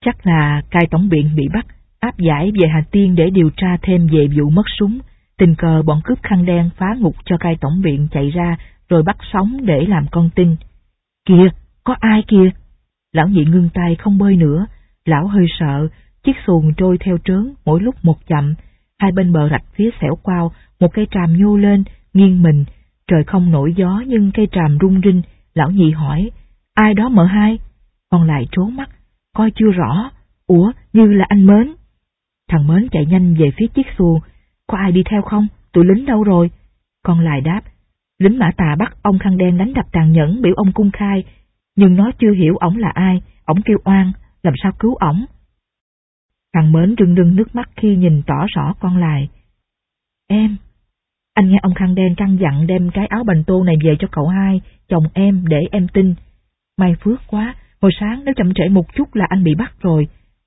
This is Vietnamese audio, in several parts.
Chắc là cai tổng biện bị bắt, áp giải về Hà Tiên để điều tra thêm về vụ mất súng. Tình cờ bọn cướp khăn đen phá ngục cho cai tổng biện chạy ra, rồi bắt sống để làm con tin. Kìa, có ai kìa? Lão Nhị ngưng tay không bơi nữa. Lão hơi sợ, chiếc xuồng trôi theo trớn mỗi lúc một chậm. Hai bên bờ rạch phía xẻo quao, một cây tràm nhô lên, nghiêng mình. Trời không nổi gió nhưng cây tràm rung rinh. Lão Nhị hỏi, ai đó mợ hai? Con lại trố mắt, coi chưa rõ. Ủa, như là anh Mến. Thằng Mến chạy nhanh về phía chiếc xuồng. Có ai đi theo không? Tụi lính đâu rồi? Con lại đáp, lính Mã Tà bắt ông khăn đen đánh đập tàn nhẫn, biểu ông cung khai. Nhưng nó chưa hiểu ổng là ai, ổng kêu oan, làm sao cứu ổng? Thằng Mến rưng rưng nước mắt khi nhìn tỏ rõ con lại. Em, anh nghe ông khăn đen căn dặn đem cái áo bành tô này về cho cậu hai, chồng em, để em tin. May phước quá, hồi sáng nếu chậm trễ một chút là anh bị bắt rồi.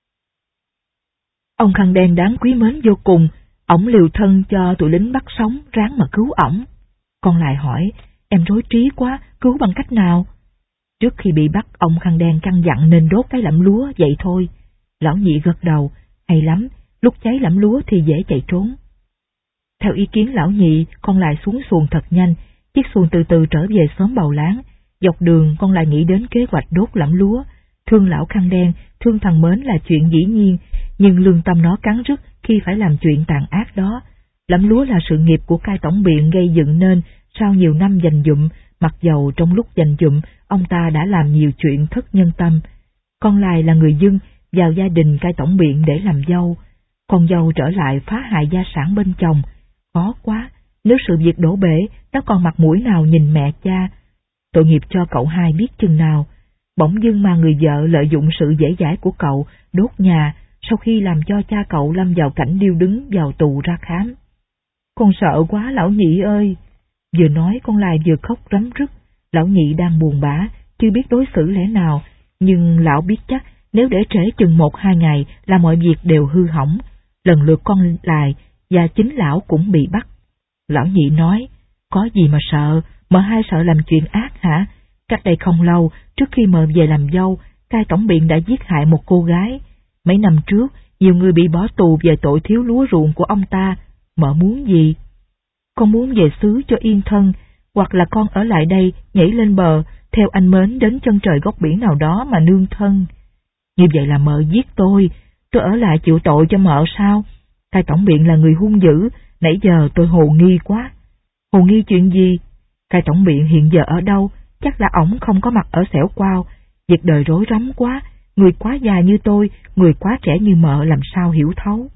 Ông khăn đen đáng quý mến vô cùng, ổng liều thân cho tụi lính bắt sống, ráng mà cứu ổng. Con lại hỏi, em rối trí quá, cứu bằng cách nào? Trước khi bị bắt, ông khăn đen căn dặn nên đốt cái lẫm lúa, vậy thôi. Lão Nhị gật đầu, hay lắm, lúc cháy lẫm lúa thì dễ chạy trốn. Theo ý kiến lão Nhị, con lại xuống xuồng thật nhanh, chiếc xuồng từ từ trở về xóm Bầu Láng. Dọc đường con lại nghĩ đến kế hoạch đốt lẫm lúa. Thương lão khăn đen, thương thằng Mến là chuyện dĩ nhiên, nhưng lương tâm nó cắn rứt khi phải làm chuyện tàn ác đó. Lẫm lúa là sự nghiệp của cai tổng biện gây dựng nên sau nhiều năm dành dụm, mặc dầu trong lúc dành dụm, ông ta đã làm nhiều chuyện thất nhân tâm. Con Lai là người dân, vào gia đình cai tổng biện để làm dâu. Con dâu trở lại phá hại gia sản bên chồng. Khó quá, nếu sự việc đổ bể, nó còn mặt mũi nào nhìn mẹ cha. Tội nghiệp cho cậu hai biết chừng nào. Bỗng dưng mà người vợ lợi dụng sự dễ dãi của cậu, đốt nhà, sau khi làm cho cha cậu lâm vào cảnh điêu đứng vào tù ra khám. Con sợ quá lão Nhị ơi. Vừa nói con Lai vừa khóc rắm rứt. Lão Nhị đang buồn bã, chưa biết đối xử lẽ nào, nhưng lão biết chắc nếu để trễ chừng 1-2 ngày là mọi việc đều hư hỏng. Lần lượt con Lai và chính lão cũng bị bắt. Lão Nhị nói, có gì mà sợ, mợ hai sợ làm chuyện ác hả? Cách đây không lâu, trước khi mợ về làm dâu, cai tổng biện đã giết hại một cô gái. Mấy năm trước, nhiều người bị bỏ tù về tội thiếu lúa ruộng của ông ta. Mợ muốn gì? Con muốn về xứ cho yên thân, hoặc là con ở lại đây, nhảy lên bờ, theo anh Mến đến chân trời góc biển nào đó mà nương thân. Như vậy là mợ giết tôi ở lại chịu tội cho mợ sao? Cai tổng biện là người hung dữ, nãy giờ tôi hồ nghi quá. Hồ nghi chuyện gì? Cai tổng biện hiện giờ ở đâu? Chắc là ổng không có mặt ở xẻo quao. Việc đời rối rắm quá, người quá già như tôi, người quá trẻ như mợ làm sao hiểu thấu.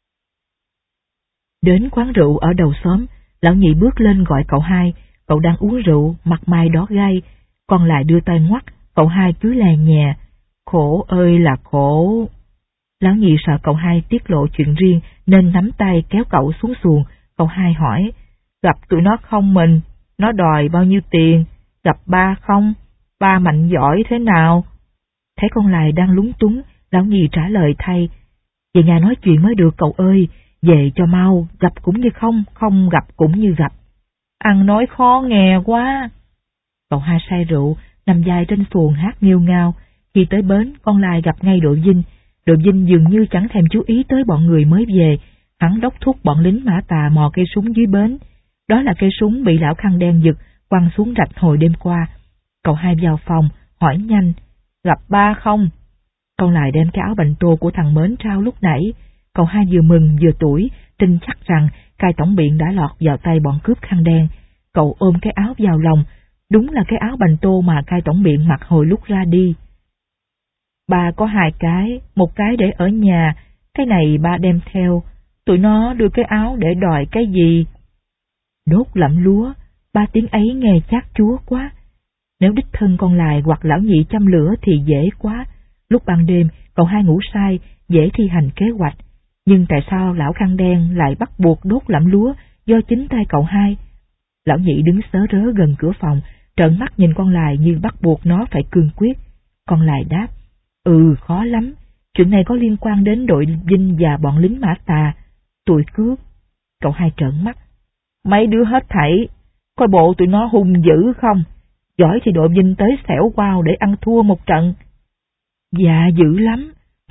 Đến quán rượu ở đầu xóm, lão Nhị bước lên gọi cậu hai. Cậu đang uống rượu, mặt mày đỏ gay. Con lại đưa tay ngoắt, cậu hai cứ lè nhè. Khổ ơi là khổ. Lão Nhị sợ cậu hai tiết lộ chuyện riêng nên nắm tay kéo cậu xuống xuồng. Cậu hai hỏi, gặp tụi nó không mình? Nó đòi bao nhiêu tiền? Gặp ba không? Ba mạnh giỏi thế nào? Thấy con Lai đang lúng túng, lão Nhị trả lời thay, về nhà nói chuyện mới được cậu ơi, về cho mau, gặp cũng như không, không gặp cũng như gặp. Ăn nói khó nghe quá. Cậu hai say rượu, nằm dài trên xuồng hát nghêu ngao. Khi tới bến, con Lai gặp ngay đội Vinh. Đội Vinh dường như chẳng thèm chú ý tới bọn người mới về. Hắn đốc thúc bọn lính Mã Tà mò cây súng dưới bến. Đó là cây súng bị lão khăn đen giật, quăng xuống rạch hồi đêm qua. Cậu hai vào phòng, hỏi nhanh, gặp ba không? Con Lai đem cái áo bành tô của thằng Mến trao lúc nãy. Cậu hai vừa mừng vừa tủi, tin chắc rằng cai tổng biện đã lọt vào tay bọn cướp khăn đen. Cậu ôm cái áo vào lòng, đúng là cái áo bành tô mà cai tổng biện mặc hồi lúc ra đi. Ba có 2 cái, một cái để ở nhà, cái này ba đem theo. Tụi nó đưa cái áo để đòi cái gì? Đốt lẫm lúa, 3 tiếng ấy nghe chát chúa quá. Nếu đích thân con Lai hoặc lão Nhị châm lửa thì dễ quá. Lúc ban đêm, cậu hai ngủ say, dễ thi hành kế hoạch. Nhưng tại sao lão khăn đen lại bắt buộc đốt lẫm lúa do chính tay cậu hai? Lão Nhị đứng sớ rớ gần cửa phòng, trợn mắt nhìn con Lai như bắt buộc nó phải cương quyết. Con Lai đáp, khó lắm, chuyện này có liên quan đến đội Vinh và bọn lính Mã Tà. Tụi cướp. Cậu hai trợn mắt, mấy đứa hết thảy, coi bộ tụi nó hung dữ không? Giỏi thì đội Vinh tới xẻo quao để ăn thua một trận. Dạ dữ lắm,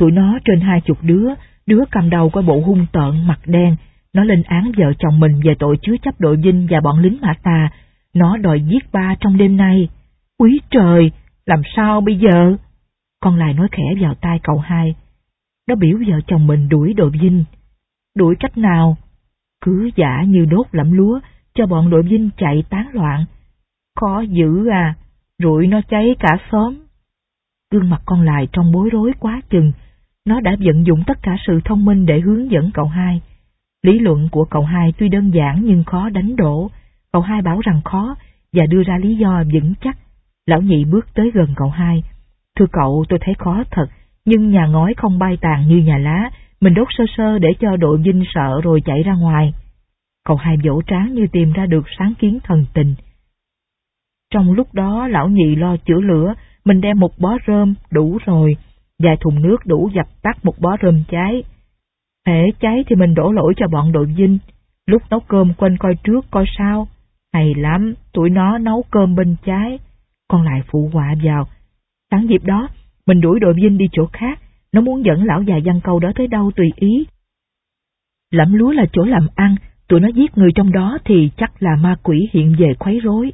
Tụi nó trên 20 đứa, đứa cầm đầu coi bộ hung tợn, mặt đen. Nó lên án vợ chồng mình về tội chứa chấp đội Vinh và bọn lính Mã Tà. Nó đòi giết ba trong đêm nay. Úi trời, làm sao bây giờ? Con Lai nói khẽ vào tai cậu Hai. Nó biểu vợ chồng mình đuổi đội Vinh. Đuổi cách nào? Cứ giả như đốt lẫm lúa, cho bọn đội Vinh chạy tán loạn. Khó dữ à, rủi nó cháy cả xóm. Gương mặt con Lai trong bối rối quá chừng. Nó đã vận dụng tất cả sự thông minh để hướng dẫn cậu Hai. Lý luận của cậu Hai tuy đơn giản nhưng khó đánh đổ. Cậu Hai bảo rằng khó và đưa ra lý do vững chắc. Lão Nhị bước tới gần cậu Hai. Thưa cậu, tôi thấy khó thật, nhưng nhà ngói không bay tàn như nhà lá, mình đốt sơ sơ để cho đội Vinh sợ rồi chạy ra ngoài. Cậu Hai vỗ trán như tìm ra được sáng kiến thần tình. Trong lúc đó lão Nhị lo chữa lửa, mình đem một bó rơm đủ rồi, vài thùng nước đủ dập tắt một bó rơm cháy. Hễ cháy thì mình đổ lỗi cho bọn đội Vinh, lúc nấu cơm quên coi trước coi sao. Hay lắm, tụi nó nấu cơm bên trái. Con lại phụ họa vào. Sẵn dịp đó, mình đuổi đội Vinh đi chỗ khác, nó muốn dẫn lão già Văn Câu đó tới đâu tùy ý. Lẫm lúa là chỗ làm ăn, tụi nó giết người trong đó thì chắc là ma quỷ hiện về quấy rối.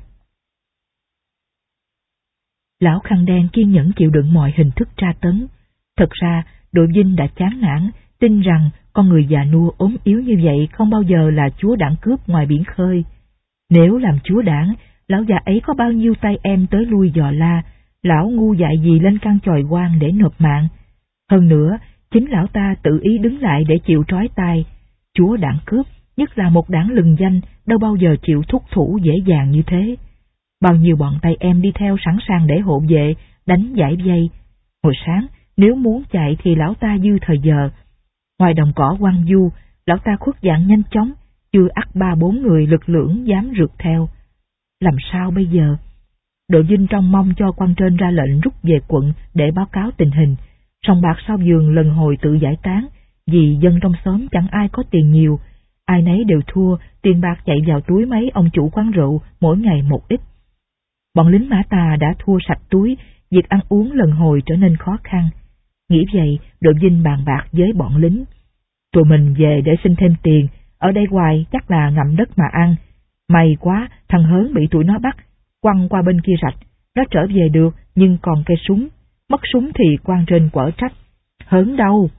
Lão Khăn Đen kiên nhẫn chịu đựng mọi hình thức tra tấn. Thật ra, đội Vinh đã chán nản, tin rằng con người già nua ốm yếu như vậy không bao giờ là chúa đảng cướp ngoài biển khơi. Nếu làm chúa đảng, lão già ấy có bao nhiêu tay em tới lui dò la, lão ngu dại gì lên căn chòi quan để nộp mạng. Hơn nữa, chính lão ta tự ý đứng lại để chịu trói tay. Chúa đảng cướp, nhất là một đảng lừng danh, đâu bao giờ chịu thúc thủ dễ dàng như thế. Bao nhiêu bọn tay em đi theo sẵn sàng để hộ vệ, đánh giải vây. Hồi sáng, nếu muốn chạy thì lão ta dư thời giờ. Ngoài đồng cỏ quăng du, lão ta khuất dạng nhanh chóng, chưa ắt 3-4 người lực lưỡng dám rượt theo. Làm sao bây giờ? Đội Vinh trông mong cho quan trên ra lệnh rút về quận để báo cáo tình hình. Sòng bạc sau vườn lần hồi tự giải tán, vì dân trong xóm chẳng ai có tiền nhiều. Ai nấy đều thua, tiền bạc chạy vào túi mấy ông chủ quán rượu, mỗi ngày một ít. Bọn lính Mã Tà đã thua sạch túi, việc ăn uống lần hồi trở nên khó khăn. Nghĩ vậy, đội Vinh bàn bạc với bọn lính. Tụi mình về để xin thêm tiền, ở đây hoài chắc là ngậm đất mà ăn. May quá, thằng Hớn bị tụi nó bắt, quăng qua bên kia rạch. Nó trở về được, nhưng còn cây súng. Mất súng thì quan trên quở trách. Hớn đâu?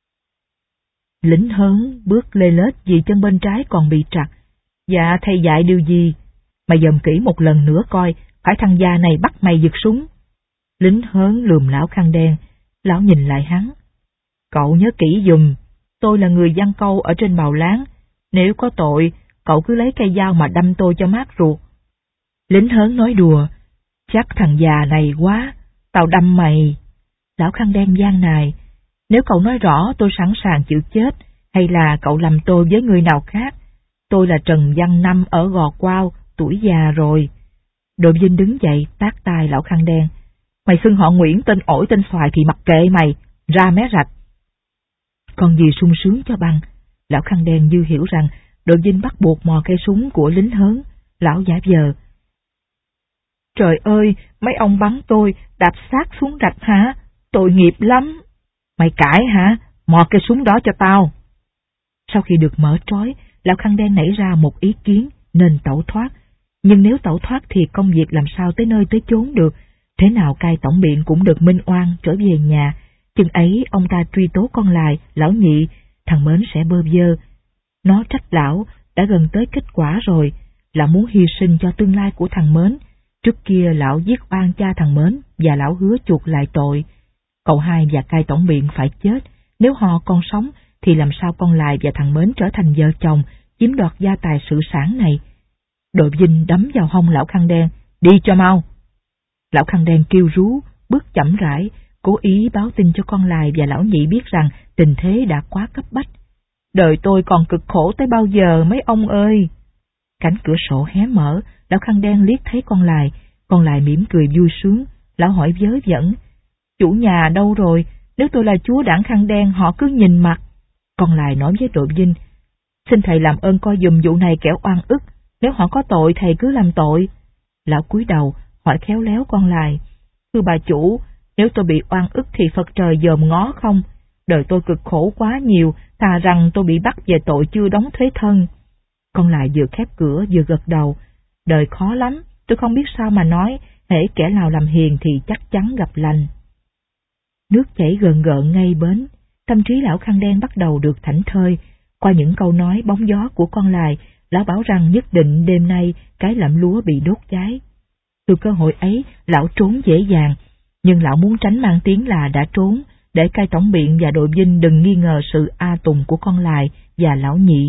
Lính Hớn bước lê lết vì chân bên trái còn bị trặc. Dạ thầy dạy điều gì? Mày dòm kỹ một lần nữa coi, phải thằng già này bắt mày giật súng. Lính Hớn lườm lão Khăn Đen. Lão nhìn lại hắn. Cậu nhớ kỹ giùm, tôi là người Văn Câu ở trên Bào Láng. Nếu có tội, cậu cứ lấy cây dao mà đâm tôi cho mát ruột. Lính Hớn nói đùa. Chắc thằng già này quá, tao đâm mày. Lão Khăn Đen gian nài. Nếu cậu nói rõ tôi sẵn sàng chịu chết, hay là cậu làm tôi với người nào khác. Tôi là Trần Văn Năm ở Gò Quao, tuổi già rồi. Đội Vinh đứng dậy tát tai lão Khăn Đen. Mày xưng họ Nguyễn tên ổi tên xoài thì mặc kệ mày, ra mé rạch. Còn gì sung sướng cho bằng. Lão Khăn Đen dư hiểu rằng đội Vinh bắt buộc mò cây súng của lính Hớn. Lão giả vờ. Trời ơi, mấy ông bắn tôi, đạp xác xuống rạch hả? Tội nghiệp lắm. Mày cãi hả? Mò cây súng đó cho tao. Sau khi được mở trói, lão Khăn Đen nảy ra một ý kiến nên tẩu thoát. Nhưng nếu tẩu thoát thì công việc làm sao tới nơi tới chốn được. Thế nào cai tổng biện cũng được minh oan trở về nhà. Chừng ấy ông ta truy tố con Lai, lão Nhị, thằng Mến sẽ bơ vơ. Nó trách lão, đã gần tới kết quả rồi. Lão muốn hy sinh cho tương lai của thằng Mến. Trước kia lão giết oan cha thằng Mến và lão hứa chuộc lại tội. Cậu Hai và cai tổng biện phải chết. Nếu họ còn sống thì làm sao con Lai và thằng Mến trở thành vợ chồng, chiếm đoạt gia tài sự sản này. Đội Vinh đấm vào hông lão Khăn Đen. Đi cho mau. Lão Khăn Đen kêu rú, bước chậm rãi, cố ý báo tin cho con Lai và lão Nhị biết rằng tình thế đã quá cấp bách. Đời tôi còn cực khổ tới bao giờ mấy ông ơi. Cánh cửa sổ hé mở, lão Khăn Đen liếc thấy con Lai mỉm cười vui sướng. Lão hỏi vớ vẩn. Chủ nhà đâu rồi? Nếu tôi là chúa đảng Khăn Đen họ cứ nhìn mặt. Con Lai nói với đội Vinh. Xin thầy làm ơn coi giùm vụ này kẻo oan ức. Nếu họ có tội thầy cứ làm tội. Lão cúi đầu hỏi khéo léo con Lai. Thưa bà chủ, nếu tôi bị oan ức thì Phật trời dòm ngó không? Đời tôi cực khổ quá nhiều, thà rằng tôi bị bắt về tội chưa đóng thuế thân. Con lại vừa khép cửa vừa gật đầu. Đời khó lắm, tôi không biết sao mà nói, hễ kẻ nào làm hiền thì chắc chắn gặp lành. Nước chảy gợn gợn ngay bến, tâm trí lão khăn đen bắt đầu được thảnh thơi. Qua những câu nói bóng gió của con lài, lão bảo rằng nhất định đêm nay cái lẫm lúa bị đốt cháy. Từ cơ hội ấy, lão trốn dễ dàng, nhưng lão muốn tránh mang tiếng là đã trốn, để cai tổng biện và đội dinh đừng nghi ngờ sự a tùng của con lài và lão nhị.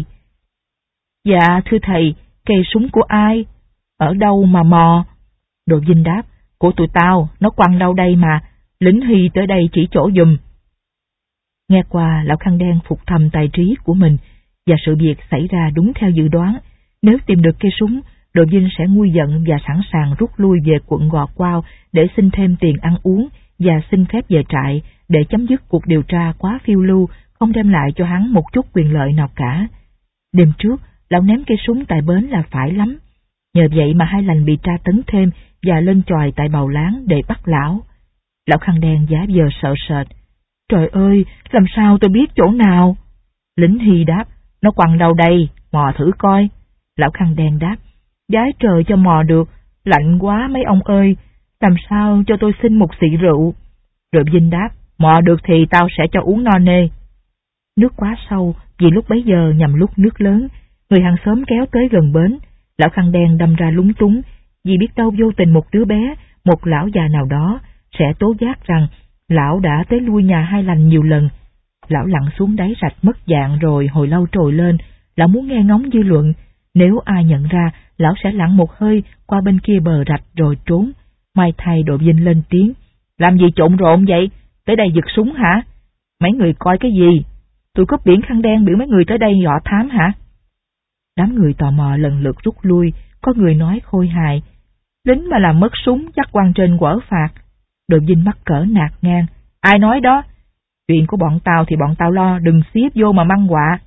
Dạ thưa thầy, cây súng của ai? Ở đâu mà mò? Đội dinh đáp, của tụi tao, nó quăng đâu đây mà, lính Hy tới đây chỉ chỗ giùm. Nghe qua, lão khăn đen phục thầm tài trí của mình, và sự việc xảy ra đúng theo dự đoán. Nếu tìm được cây súng, đội dinh sẽ nguôi giận và sẵn sàng rút lui về quận Gò Quao để xin thêm tiền ăn uống và xin phép về trại để chấm dứt cuộc điều tra quá phiêu lưu, không đem lại cho hắn một chút quyền lợi nào cả. Đêm trước, lão ném cây súng tại bến là phải lắm. Nhờ vậy mà hai lành bị tra tấn thêm và lên chòi tại Bào Láng để bắt lão. Lão khăn đen giả vờ sợ sệt. Trời ơi, làm sao tôi biết chỗ nào? Lính Hy đáp, nó quăng đâu đây, mò thử coi. Lão khăn đen đáp, giái trời cho mò được, lạnh quá mấy ông ơi, làm sao cho tôi xin một xị rượu? Rồi Vinh đáp, mò được thì tao sẽ cho uống no nê. Nước quá sâu, vì lúc bấy giờ nhằm lúc nước lớn, người hàng xóm kéo tới gần bến. Lão khăn đen đâm ra lúng túng, vì biết đâu vô tình một đứa bé, một lão già nào đó, sẽ tố giác rằng lão đã tới lui nhà hai lành nhiều lần. Lão lặn xuống đáy rạch mất dạng rồi hồi lâu trồi lên, lão muốn nghe ngóng dư luận. Nếu ai nhận ra, lão sẽ lặn một hơi qua bên kia bờ rạch rồi trốn. Mai thay đội Vinh lên tiếng, làm gì trộn rộn vậy? Tới đây giật súng hả? Mấy người coi cái gì? Tụi cướp biển khăn đen biểu mấy người tới đây dọ thám hả? Đám người tò mò lần lượt rút lui, có người nói khôi hài, lính mà làm mất súng chắc quan trên quở phạt. Đội Vinh mắc cỡ nạt ngang, ai nói đó? Chuyện của bọn tao thì bọn tao lo, đừng xiếp vô mà măng quạ.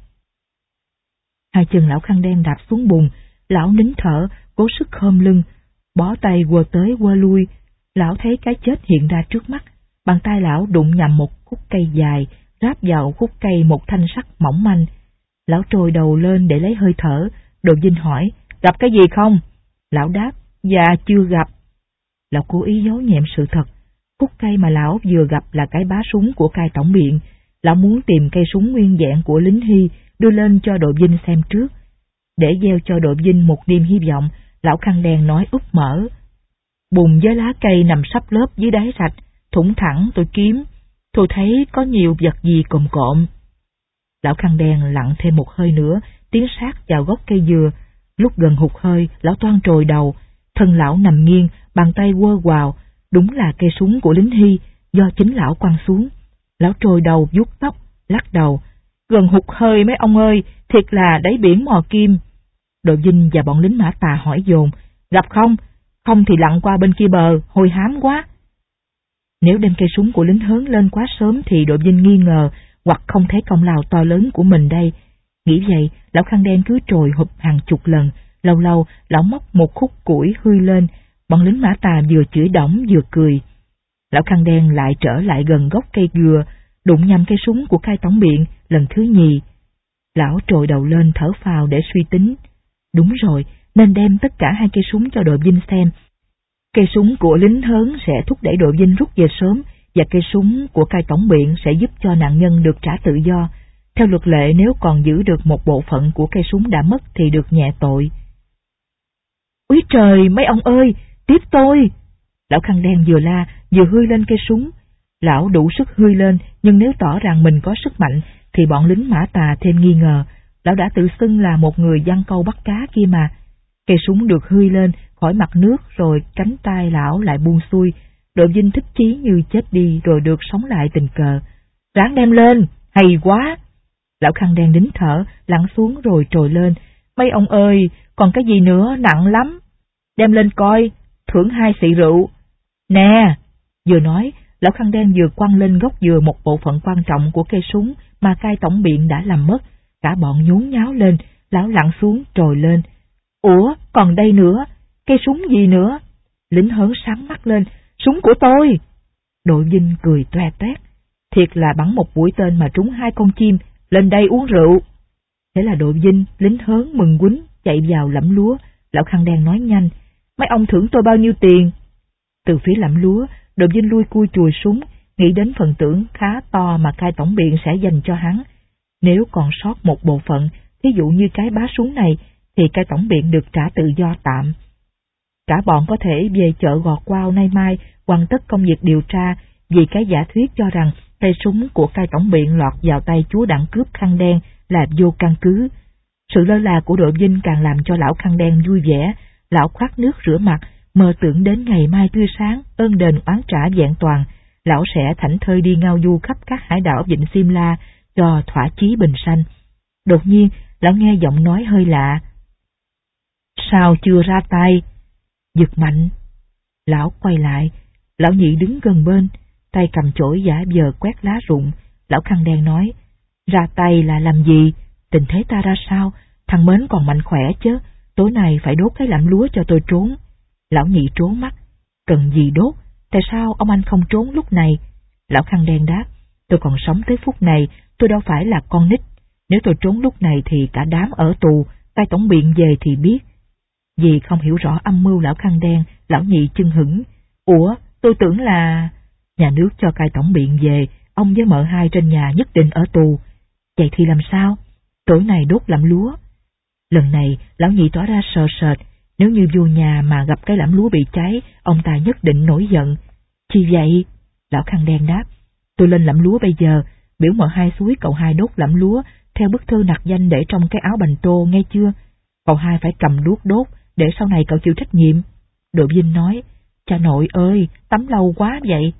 Hai chân lão khăn đen đạp xuống bùn, lão nín thở, cố sức khom lưng, bó tay quơ tới quơ lui. Lão thấy cái chết hiện ra trước mắt, bàn tay lão đụng nhầm một khúc cây dài, ráp vào khúc cây một thanh sắt mỏng manh. Lão trồi đầu lên để lấy hơi thở. Đội Vinh hỏi, gặp cái gì không? Lão đáp, dạ chưa gặp. Lão cố ý giấu nhẹm sự thật. Khúc cây mà lão vừa gặp là cái bá súng của cai tổng biện. Lão muốn tìm cây súng nguyên vẹn của lính Hy đưa lên cho đội Vinh xem trước. Để gieo cho đội Vinh một niềm hy vọng, lão khăn đen nói úp mở, bùn với lá cây nằm sắp lớp dưới đáy rạch, thủng thẳng tôi kiếm, tôi thấy có nhiều vật gì cộm cộm. Lão khăn đen lặn thêm một hơi nữa, tiến sát vào gốc cây dừa. Lúc gần hụt hơi, lão toan trồi đầu, thân lão nằm nghiêng, bàn tay quơ quào, đúng là cây súng của lính Hy do chính lão quăng xuống. Lão trồi đầu vuốt tóc, lắc đầu, gần hụt hơi mấy ông ơi, thiệt là đáy biển mò kim. Đội Vinh và bọn lính Mã Tà hỏi dồn, gặp không? Không thì lặn qua bên kia bờ, hôi hám quá. Nếu đem cây súng của lính Hớn lên quá sớm thì đội Vinh nghi ngờ, hoặc không thấy công lao to lớn của mình đây. Nghĩ vậy, lão khăn đen cứ trồi hụp hàng chục lần, lâu lâu lão móc một khúc củi hươi lên, bọn lính Mã Tà vừa chửi đổng vừa cười. Lão khăn đen lại trở lại gần gốc cây dừa, đụng nhầm cây súng của cai tổng biện lần thứ nhì. Lão trồi đầu lên thở phào để suy tính. Đúng rồi, nên đem tất cả hai cây súng cho đội Vinh xem. Cây súng của lính Hớn sẽ thúc đẩy đội Vinh rút về sớm, và cây súng của cai tổng biện sẽ giúp cho nạn nhân được trả tự do. Theo luật lệ, nếu còn giữ được một bộ phận của cây súng đã mất thì được nhẹ tội. Úi trời, mấy ông ơi, tiếp tôi! Lão khăn đen vừa la, vừa hươi lên cây súng. Lão đủ sức hươi lên, nhưng nếu tỏ rằng mình có sức mạnh, thì bọn lính Mã Tà thêm nghi ngờ. Lão đã tự xưng là một người giăng câu bắt cá kia mà. Cây súng được hươi lên khỏi mặt nước rồi cánh tay lão lại buông xuôi. Đội Vinh thích chí như chết đi rồi được sống lại tình cờ. Ráng đem lên, hay quá! Lão khăn đen nín thở, lặn xuống rồi trồi lên. Mấy ông ơi, còn cái gì nữa, nặng lắm. Đem lên coi, thưởng 2 xị rượu. Nè! Vừa nói, lão khăn đen vừa quăng lên gốc dừa một bộ phận quan trọng của cây súng mà cai tổng biện đã làm mất. Cả bọn nhốn nháo lên, lão lặn xuống trồi lên. Ủa, còn đây nữa, cây súng gì nữa? Lính Hớn sáng mắt lên, súng của tôi! Đội Vinh cười toe toét. Thiệt là bắn một mũi tên mà trúng 2 con chim, lên đây uống rượu. Thế là đội Vinh, lính hớn mừng quýnh, chạy vào lẫm lúa. Lão khăn đen nói nhanh, mấy ông thưởng tôi bao nhiêu tiền? Từ phía lẫm lúa, đội Vinh lui cui chùi súng, nghĩ đến phần thưởng khá to mà cai tổng biện sẽ dành cho hắn. Nếu còn sót một bộ phận, thí dụ như cái bá súng này, thì cai tổng biện được trả tự do tạm. Cả bọn có thể về chợ Gò Quao nay mai hoàn tất công việc điều tra, vì cái giả thuyết cho rằng tay súng của cai tổng biện lọt vào tay chúa đảng cướp khăn đen là vô căn cứ. Sự lơ là của đội Vinh càng làm cho lão khăn đen vui vẻ. Lão khoát nước rửa mặt, mơ tưởng đến ngày mai tươi sáng, ơn đền oán trả vẹn toàn. Lão sẽ thảnh thơi đi ngao du khắp các hải đảo Vịnh Simla cho thỏa chí bình sanh. Đột nhiên, lão nghe giọng nói hơi lạ. Sao chưa ra tay? Giật mạnh. Lão quay lại, lão nhị đứng gần bên, tay cầm chổi giả vờ quét lá rụng. Lão khăn đen nói, ra tay là làm gì? Tình thế ta ra sao? Thằng Mến còn mạnh khỏe chứ, tối nay phải đốt cái lẫm lúa cho tôi trốn. Lão nhị trốn mắt, cần gì đốt, tại sao ông anh không trốn lúc này? Lão khăn đen đáp, tôi còn sống tới phút này, tôi đâu phải là con nít. Nếu tôi trốn lúc này thì cả đám ở tù, cai tổng biện về thì biết. Vì không hiểu rõ âm mưu lão khăn đen, lão nhị chưng hửng. Ủa, tôi tưởng là... Nhà nước cho cai tổng biện về, ông với mợ hai trên nhà nhất định ở tù. Vậy thì làm sao? Tối nay đốt lẫm lúa. Lần này, lão nhị tỏ ra sợ sệt. Nếu như vô nhà mà gặp cái lẫm lúa bị cháy, ông ta nhất định nổi giận. Chi vậy? Lão khăn đen đáp, tôi lên lẫm lúa bây giờ, biểu mợ hai xúi cậu hai đốt lẫm lúa, theo bức thư nặc danh để trong cái áo bành tô, nghe chưa? Cậu hai phải cầm đuốc đốt, để sau này cậu chịu trách nhiệm. Đội Vinh nói, cha nội ơi, tắm lâu quá vậy.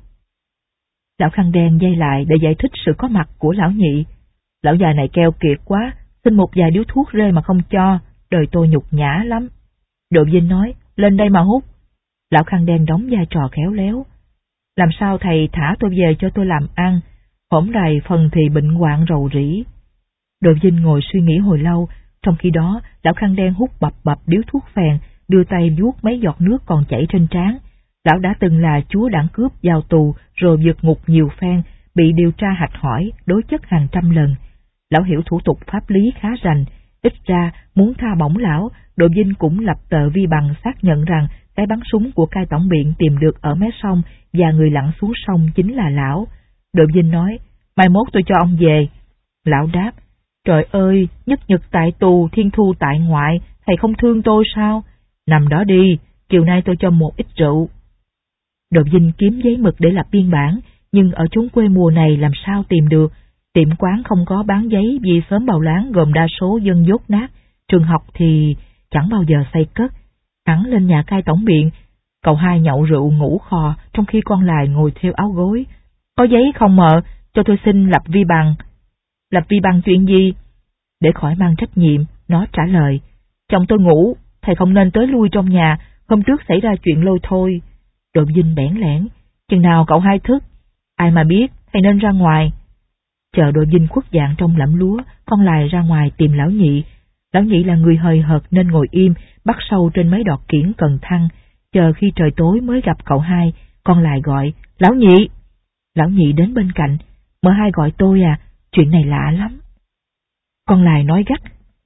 Lão khăn đen dây lại để giải thích sự có mặt của lão nhị. Lão già này keo kiệt quá, xin một vài điếu thuốc rê mà không cho, đời tôi nhục nhã lắm. Đội Vinh nói, lên đây mà hút. Lão khăn đen đóng vai trò khéo léo. Làm sao thầy thả tôi về cho tôi làm ăn, hổm rày phần thì bệnh hoạn rầu rĩ. Đội Vinh ngồi suy nghĩ hồi lâu, trong khi đó lão khăn đen hút bập bập điếu thuốc phèn, đưa tay vuốt mấy giọt nước còn chảy trên trán. Lão đã từng là chúa đảng cướp vào tù rồi vượt ngục nhiều phen, bị điều tra hạch hỏi, đối chất hàng trăm lần. Lão hiểu thủ tục pháp lý khá rành, ít ra muốn tha bổng lão, Đội Vinh cũng lập tờ vi bằng xác nhận rằng cái bắn súng của cai tổng biện tìm được ở mé sông và người lặn xuống sông chính là lão. Đội Vinh nói, mai mốt tôi cho ông về. Lão đáp, trời ơi, nhất nhật tại tù, thiên thu tại ngoại, thầy không thương tôi sao? Nằm đó đi, chiều nay tôi cho một ít rượu. Đội Vinh kiếm giấy mực để lập biên bản, nhưng ở chốn quê mùa này làm sao tìm được. Tiệm quán không có bán giấy vì xóm Bào Láng gồm đa số dân dốt nát, trường học thì chẳng bao giờ xây cất. Hắn lên nhà cai tổng biện, cậu hai nhậu rượu ngủ khò trong khi con lại ngồi theo áo gối. Có giấy không mợ, cho tôi xin lập vi bằng. Lập vi bằng chuyện gì? Để khỏi mang trách nhiệm, nó trả lời, chồng tôi ngủ, thầy không nên tới lui trong nhà, hôm trước xảy ra chuyện lôi thôi. Đội Vinh bẽn lẽn, chừng nào cậu hai thức? Ai mà biết, thầy nên ra ngoài. Chờ Đội Vinh khuất dạng trong lẫm lúa, con lại ra ngoài tìm lão nhị. Lão nhị là người hời hợt nên ngồi im, bắt sâu trên mấy đọt kiển cần thăng, chờ khi trời tối mới gặp cậu hai. Con lại gọi, lão nhị. Lão nhị đến bên cạnh, mợ hai gọi tôi à, chuyện này lạ lắm. Con lại nói gắt,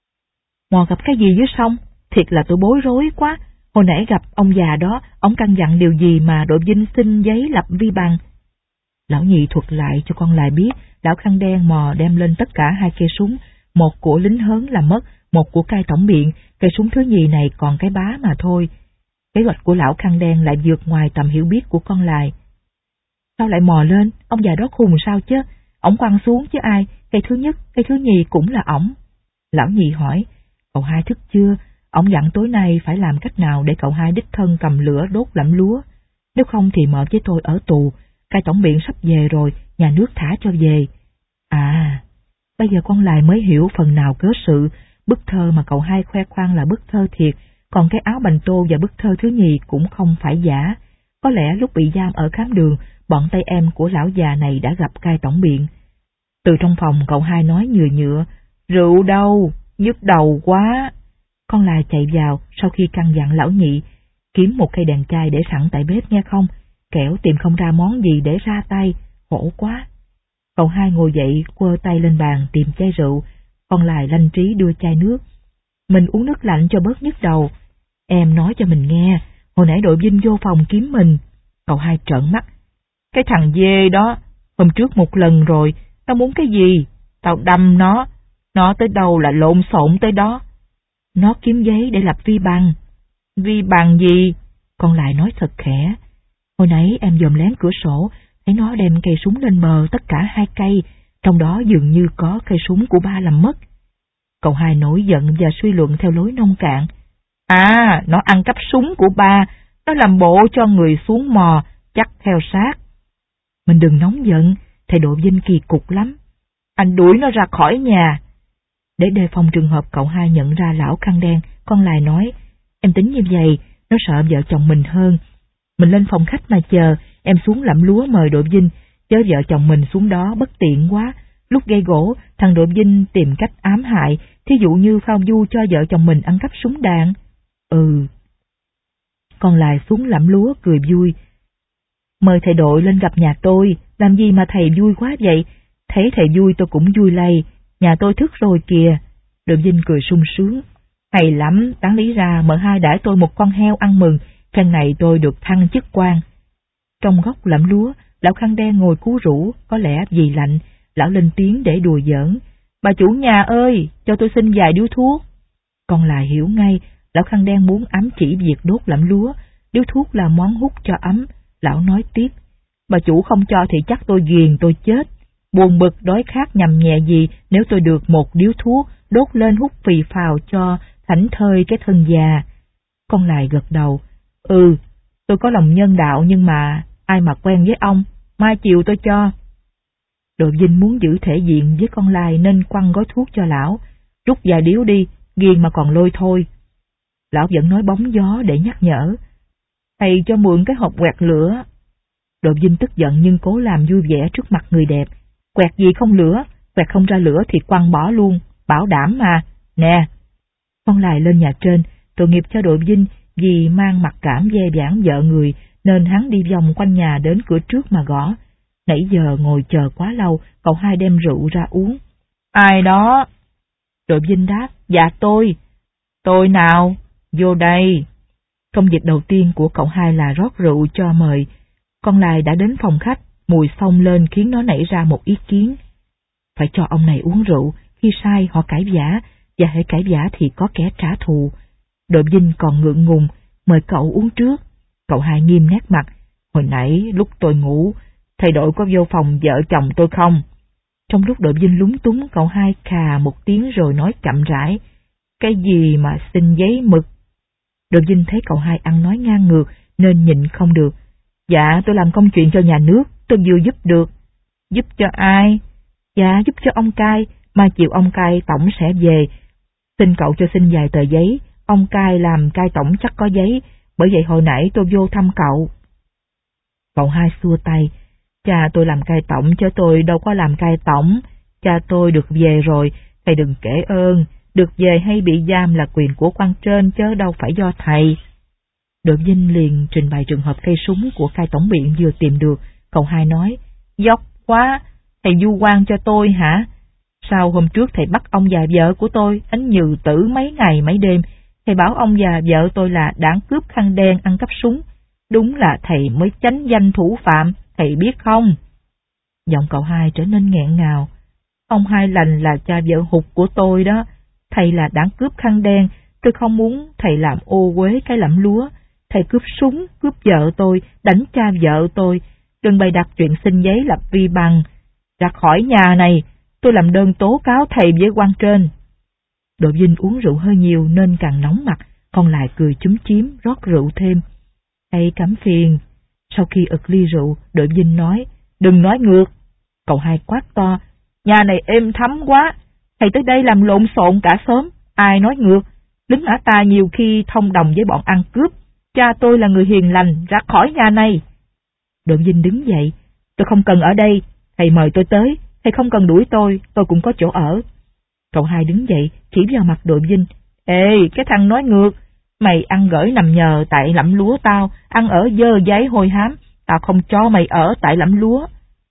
mò gặp cái gì dưới sông, thiệt là tôi bối rối quá. Hồi nãy gặp ông già đó, ông căn dặn điều gì mà Đội Vinh xin giấy lập vi bằng. Lão nhị thuật lại cho con lại biết, lão khăn đen mò đem lên tất cả 2 cây súng, một của lính hớn làm mất, một của cai tổng biện, cây súng thứ nhì này còn cái bá mà thôi. Kế hoạch của lão khăn đen lại vượt ngoài tầm hiểu biết của con lại. Sao lại mò lên, ông già đó khùng sao chứ, ổng quăng xuống chứ ai, cây thứ nhất, cây thứ nhì cũng là ổng. Lão nhị hỏi, cậu hai thức chưa? Ông dặn tối nay phải làm cách nào để cậu hai đích thân cầm lửa đốt lẫm lúa. Nếu không thì mợ với tôi ở tù, cai tổng biện sắp về rồi, nhà nước thả cho về. À, bây giờ con lại mới hiểu phần nào cớ sự, bức thơ mà cậu hai khoe khoang là bức thơ thiệt, còn cái áo bành tô và bức thơ thứ nhì cũng không phải giả. Có lẽ lúc bị giam ở khám đường, bọn tay em của lão già này đã gặp cai tổng biện. Từ trong phòng cậu hai nói nhừa nhựa, rượu đâu, nhức đầu quá. Con lại chạy vào sau khi căn dặn lão nhị, kiếm một cây đèn chai để sẵn tại bếp nghe không, kẻo tìm không ra món gì để ra tay, khổ quá. Cậu hai ngồi dậy, quơ tay lên bàn tìm chai rượu, con Lài lanh trí đưa chai nước. Mình uống nước lạnh cho bớt nhức đầu. Em nói cho mình nghe, hồi nãy đội Vinh vô phòng kiếm mình. Cậu hai trợn mắt. Cái thằng dê đó, hôm trước một lần rồi, nó muốn cái gì? Tao đâm nó tới đâu là lộn xộn tới đó. Nó kiếm giấy để lập vi bằng. Vi bằng gì? Con Lài nói thật khẽ. Hồi nãy em dòm lén cửa sổ, thấy nó đem cây súng lên bờ tất cả 2 cây, trong đó dường như có cây súng của ba làm mất. Cậu hai nổi giận và suy luận theo lối nông cạn. À, nó ăn cắp súng của ba, nó làm bộ cho người xuống mò, chắc theo sát. Mình đừng nóng giận, thầy Độ Vinh kỳ cục lắm. Anh đuổi nó ra khỏi nhà. Để đề phòng trường hợp cậu hai nhận ra lão khăn đen, con Lài nói, em tính như vậy, nó sợ vợ chồng mình hơn. Mình lên phòng khách mà chờ, em xuống lẫm lúa mời Độ Vinh, chớ vợ chồng mình xuống đó bất tiện quá. Lúc gây gỗ, thằng Độ Vinh tìm cách ám hại, thí dụ như phao du cho vợ chồng mình ăn cắp súng đạn. Ừ. Con Lài xuống lẫm lúa cười vui. Mời thầy đội lên gặp nhà tôi, làm gì mà thầy vui quá vậy? Thấy thầy vui tôi cũng vui lây, nhà tôi thức rồi kìa. Độ Vinh cười sung sướng. Hay lắm, đáng lý ra mợ hai đãi tôi một con heo ăn mừng, phen này tôi được thăng chức quan. Trong góc lẫm lúa, lão khăn đen ngồi cú rũ, có lẽ vì lạnh, lão lên tiếng để đùa giỡn. Bà chủ nhà ơi, cho tôi xin vài điếu thuốc. Con Lài hiểu ngay, lão khăn đen muốn ám chỉ việc đốt lẫm lúa, điếu thuốc là món hút cho ấm. Lão nói tiếp, bà chủ không cho thì chắc tôi ghiền tôi chết. Buồn bực đói khát nhằm nhẹ gì nếu tôi được một điếu thuốc đốt lên hút phì phào cho thảnh thơi cái thân già. Con Lài gật đầu. Ừ, tôi có lòng nhân đạo nhưng mà ai mà quen với ông, mai chiều tôi cho. Độ Vinh muốn giữ thể diện với con Lài nên quăng gói thuốc cho lão. Rút vài điếu đi, ghiền mà còn lôi thôi. Lão vẫn nói bóng gió để nhắc nhở. Thầy cho mượn cái hộp quẹt lửa. Độ Vinh tức giận nhưng cố làm vui vẻ trước mặt người đẹp. Quẹt gì không lửa, quẹt không ra lửa thì quăng bỏ luôn, bảo đảm mà. Nè. Con Lài lên nhà trên, tội nghiệp cho Độ Vinh vì mang mặc cảm ve vãn vợ người nên hắn đi vòng quanh nhà đến cửa trước mà gõ. Nãy giờ ngồi chờ quá lâu, cậu hai đem rượu ra uống. Ai đó? Độ Vinh đáp, dạ tôi. Tôi nào? Vô đây. Công việc đầu tiên của cậu hai là rót rượu cho mời. Con Lài đã đến phòng khách, mùi xông lên khiến nó nảy ra một ý kiến. Phải cho ông này uống rượu, khi sai họ cãi vã, và hễ cãi vã thì có kẻ trả thù. Độ Vinh còn ngượng ngùng, mời cậu uống trước. Cậu hai nghiêm nét mặt, hồi nãy lúc tôi ngủ, thầy đội có vô phòng vợ chồng tôi không? Trong lúc Độ Vinh lúng túng, cậu hai khà một tiếng rồi nói chậm rãi, cái gì mà xin giấy mực? Độ Vinh thấy cậu hai ăn nói ngang ngược nên nhịn không được. Dạ tôi làm công chuyện cho nhà nước, tôi vừa giúp được. Giúp cho ai? Dạ giúp cho ông cai, mai chiều ông cai tổng sẽ về. Xin cậu cho xin vài tờ giấy, ông cai làm cai tổng chắc có giấy, bởi vậy hồi nãy tôi vô thăm cậu. Cậu hai xua tay. Cha tôi làm cai tổng chứ tôi đâu có làm cai tổng. Cha tôi được về rồi, thầy đừng kể ơn. Được về hay bị giam là quyền của quan trên chứ đâu phải do thầy. Độ Vinh liền trình bày trường hợp cây súng của cai tổng biện vừa tìm được. Cậu hai nói, dốc quá, thầy vu oan cho tôi hả? Sao hôm trước thầy bắt ông và vợ của tôi đánh nhừ tử mấy ngày mấy đêm, thầy bảo ông và vợ tôi là đảng cướp khăn đen ăn cắp súng. Đúng là thầy mới chánh danh thủ phạm, thầy biết không? Giọng cậu hai trở nên nghẹn ngào. Ông Hai Lành là cha vợ hụt của tôi đó. Thầy là đảng cướp khăn đen, tôi không muốn thầy làm ô uế cái lẫm lúa. Thầy cướp súng, cướp vợ tôi, đánh cha vợ tôi. Đừng bày đặt chuyện xin giấy lập vi bằng. Ra khỏi nhà này, tôi làm đơn tố cáo thầy với quan trên. Độ Vinh uống rượu hơi nhiều nên càng nóng mặt, còn lại cười chúm chím rót rượu thêm. Thầy cảm phiền. Sau khi ực ly rượu, Độ Vinh nói, đừng nói ngược. Cậu hai quát to, nhà này êm thấm quá, thầy tới đây làm lộn xộn cả xóm, ai nói ngược. Lính ả ta nhiều khi thông đồng với bọn ăn cướp, cha tôi là người hiền lành, ra khỏi nhà này. Độ Vinh đứng dậy, tôi không cần ở đây, thầy mời tôi tới, thầy không cần đuổi tôi cũng có chỗ ở. Cậu hai đứng dậy, chỉ vào mặt Độ Vinh, ê, cái thằng nói ngược, mày ăn gửi nằm nhờ tại lẫm lúa tao, ăn ở dơ giấy hôi hám, tao không cho mày ở tại lẫm lúa.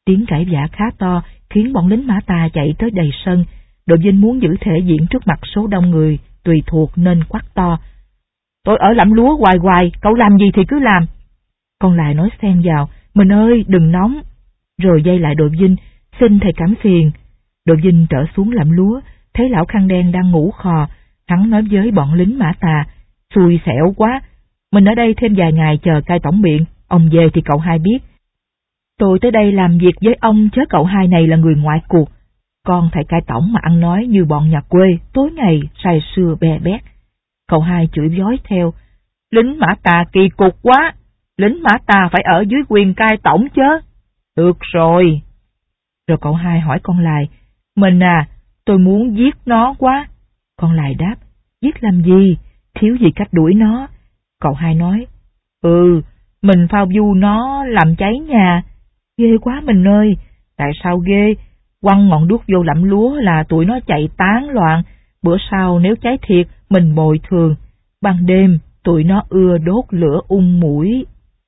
Tiếng cãi vã khá to khiến bọn lính Mã Tà chạy tới đầy sân. Đội Vinh muốn giữ thể diện trước mặt số đông người tùy thuộc nên quát to: "Tôi ở lẫm lúa hoài hoài, cậu làm gì thì cứ làm." Con Lại nói xen vào: "Mình ơi, đừng nóng." Rồi dây lại đội Vinh: "Xin thầy cảm phiền." Đội Vinh trở xuống lẫm lúa, thấy lão khăn đen đang ngủ khò. Hắn nói với bọn lính Mã Tà: "Xui xẻo quá, mình ở đây thêm vài ngày chờ cai tổng biện, ông về thì cậu hai biết. Tôi tới đây làm việc với ông chớ cậu hai này là người ngoại cuộc. Con thầy cai tổng mà ăn nói như bọn nhà quê, tối ngày say sưa bè bét." Cậu hai chửi vói theo: "Lính Mã Tà kỳ cục quá, lính Mã Tà phải ở dưới quyền cai tổng chớ." "Được rồi." Rồi cậu hai hỏi con Lại: "Mình à, tôi muốn giết nó quá." Con Lại đáp: "Giết làm gì, thiếu gì cách đuổi nó." Cậu hai nói: "Mình phao du nó làm cháy nhà." "Ghê quá mình ơi." "Tại sao ghê? Quăng ngọn đuốc vô lẫm lúa là tụi nó chạy tán loạn. Bữa sau nếu cháy thiệt mình bồi thường. Ban đêm tụi nó ưa đốt lửa mũi."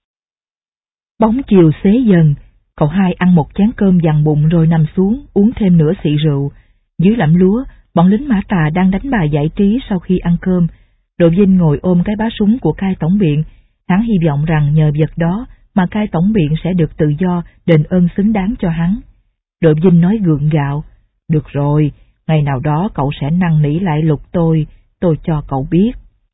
Bóng chiều xế dần. Cậu hai ăn một chén cơm dằn bụng rồi nằm xuống uống thêm nửa xị rượu. Dưới lẫm lúa, bọn lính Mã Tà đang đánh bài giải trí sau khi ăn cơm. Đội Vinh ngồi ôm cái bá súng của cai tổng biện. Hắn hy vọng rằng nhờ việc đó mà cai tổng biện sẽ được tự do, đền ơn xứng đáng cho hắn. Đội Vinh nói gượng gạo: "Được rồi, ngày nào đó cậu sẽ năn nỉ lại lục tôi cho cậu biết."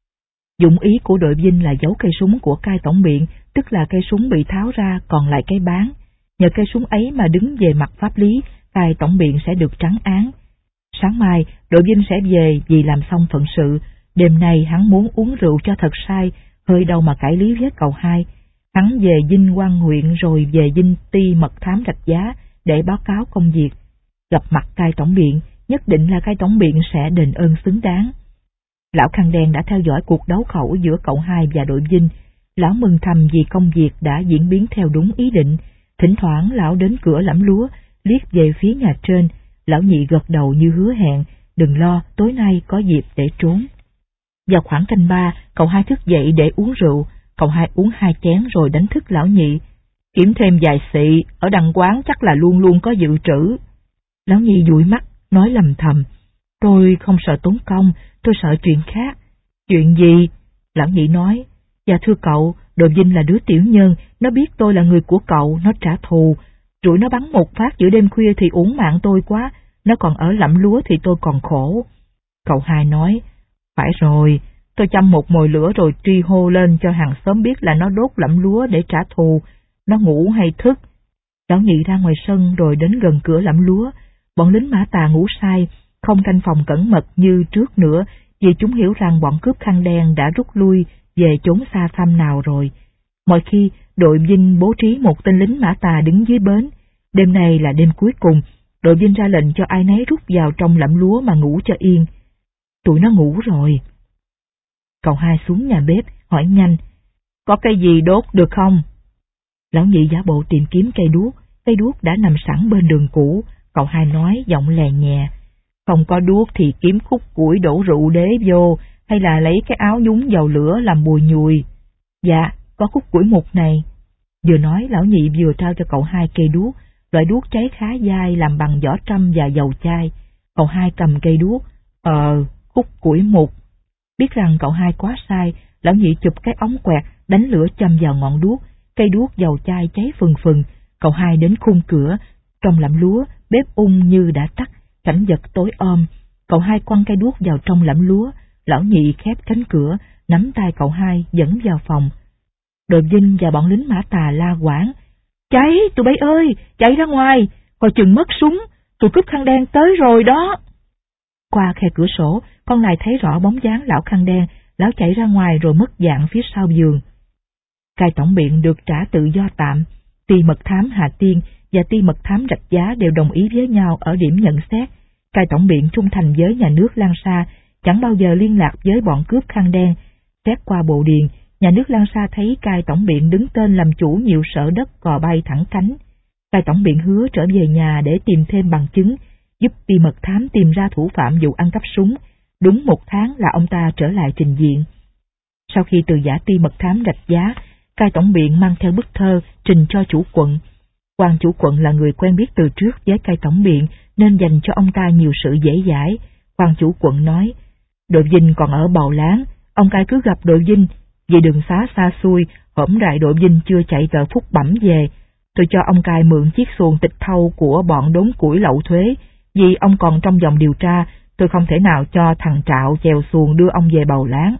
Dụng ý của đội Vinh là giấu cây súng của cai tổng biện, tức là cây súng bị tháo ra còn lại cái bán. Nhờ cây súng ấy mà đứng về mặt pháp lý, cai tổng biện sẽ được trắng án. Sáng mai, đội Vinh sẽ về vì làm xong phận sự. Đêm nay hắn muốn uống rượu cho thật say, hơi đâu mà cãi lý với cậu hai. Hắn về Vinh Quang huyện rồi về Vinh Ti mật thám Rạch Giá để báo cáo công việc. Gặp mặt cai tổng biện, nhất định là cai tổng biện sẽ đền ơn xứng đáng. Lão khăn đen đã theo dõi cuộc đấu khẩu giữa cậu hai và đội Vinh. Lão mừng thầm vì công việc đã diễn biến theo đúng ý định. Thỉnh thoảng lão đến cửa lẫm lúa, liếc về phía nhà trên. Lão nhị gật đầu như hứa hẹn: "Đừng lo, tối nay có dịp để trốn." Vào khoảng canh 3, cậu hai thức dậy để uống rượu. Cậu hai uống 2 chén rồi đánh thức lão nhị: "Kiếm thêm vài xị, ở đằng quán chắc là luôn luôn có dự trữ." Lão nhị dụi mắt, nói lầm thầm: "Tôi không sợ tốn công, tôi sợ chuyện khác." "Chuyện gì?" Lão nhị nói: "Dạ thưa cậu, đội Vinh là đứa tiểu nhân, nó biết tôi là người của cậu, nó trả thù. Rủi nó bắn một phát giữa đêm khuya thì uổng mạng tôi quá, nó còn ở lẫm lúa thì tôi còn khổ." Cậu hai nói: "Phải rồi, tôi châm một mồi lửa rồi tri hô lên cho hàng xóm biết là nó đốt lẫm lúa để trả thù. Nó ngủ hay thức?" Lão nhị ra ngoài sân rồi đến gần cửa lẫm lúa. Bọn lính Mã Tà ngủ say, không canh phòng cẩn mật như trước nữa, vì chúng hiểu rằng bọn cướp khăn đen đã rút lui về chốn xa xăm nào rồi. Mọi khi, đội Vinh bố trí một tên lính Mã Tà đứng dưới bến. Đêm này là đêm cuối cùng, đội Vinh ra lệnh cho ai nấy rút vào trong lẫm lúa mà ngủ cho yên. Tụi nó ngủ rồi. Cậu hai xuống nhà bếp, hỏi nhanh: "Có cái gì đốt được không?" Lão nhị giả bộ tìm kiếm cây đuốc đã nằm sẵn bên đường cũ. Cậu hai nói giọng lè nhẹ: "Không có đuốc thì kiếm khúc củi đổ rượu đế vô, hay là lấy cái áo nhúng dầu lửa làm bùi nhùi." "Dạ, có khúc củi mục này." Vừa nói lão nhị vừa trao cho cậu hai cây đuốc, loại đuốc cháy khá dai làm bằng vỏ trâm và dầu chai. Cậu hai cầm cây đuốc: "Khúc củi mục." Biết rằng cậu hai quá sai, lão nhị chụp cái ống quẹt đánh lửa châm vào ngọn đuốc, cây đuốc dầu chai cháy phừng phừng. Cậu hai đến khung cửa, trong lẫm lúa bếp như đã tắt, cảnh vật tối om. Cậu hai quăng cây đuốc vào trong lẫm lúa, lão nhị khép cánh cửa, nắm tay cậu hai dẫn vào phòng. Đội Vinh và bọn lính Mã Tà la quảng: "Cháy, tụi bay ơi, chạy ra ngoài, coi chừng mất súng, tụi cướp khăn đen tới rồi đó." Qua khe cửa sổ, con Lại thấy rõ bóng dáng lão khăn đen, lão chạy ra ngoài rồi mất dạng phía sau giường. Cai tổng biện được trả tự do tạm. Ty mật thám Hà Tiên và ty mật thám Rạch Giá đều đồng ý với nhau ở điểm nhận xét. Cai tổng biện trung thành với nhà nước Lan Sa, chẳng bao giờ liên lạc với bọn cướp khăn đen. Xét qua bộ điền, nhà nước Lan Sa thấy cai tổng biện đứng tên làm chủ nhiều sở đất cò bay thẳng cánh. Cai tổng biện hứa trở về nhà để tìm thêm bằng chứng, giúp ty mật thám tìm ra thủ phạm vụ ăn cắp súng. Đúng 1 tháng là ông ta trở lại trình diện. Sau khi từ giả ty mật thám Rạch Giá, cai tổng biện mang theo bức thơ trình cho chủ quận. Quan chủ quận là người quen biết từ trước với cai tổng biện nên dành cho ông ta nhiều sự dễ dãi. Quan chủ quận nói, đội Vinh còn ở Bầu Láng, ông cai cứ gặp đội Vinh, vì đường xá xa xôi, hổm rại đội Vinh chưa chạy tờ Phúc Bẩm về. Tôi cho ông cai mượn chiếc xuồng tịch thâu của bọn đốn củi lậu thuế, vì ông còn trong vòng điều tra, tôi không thể nào cho thằng Trạo chèo xuồng đưa ông về Bầu Láng.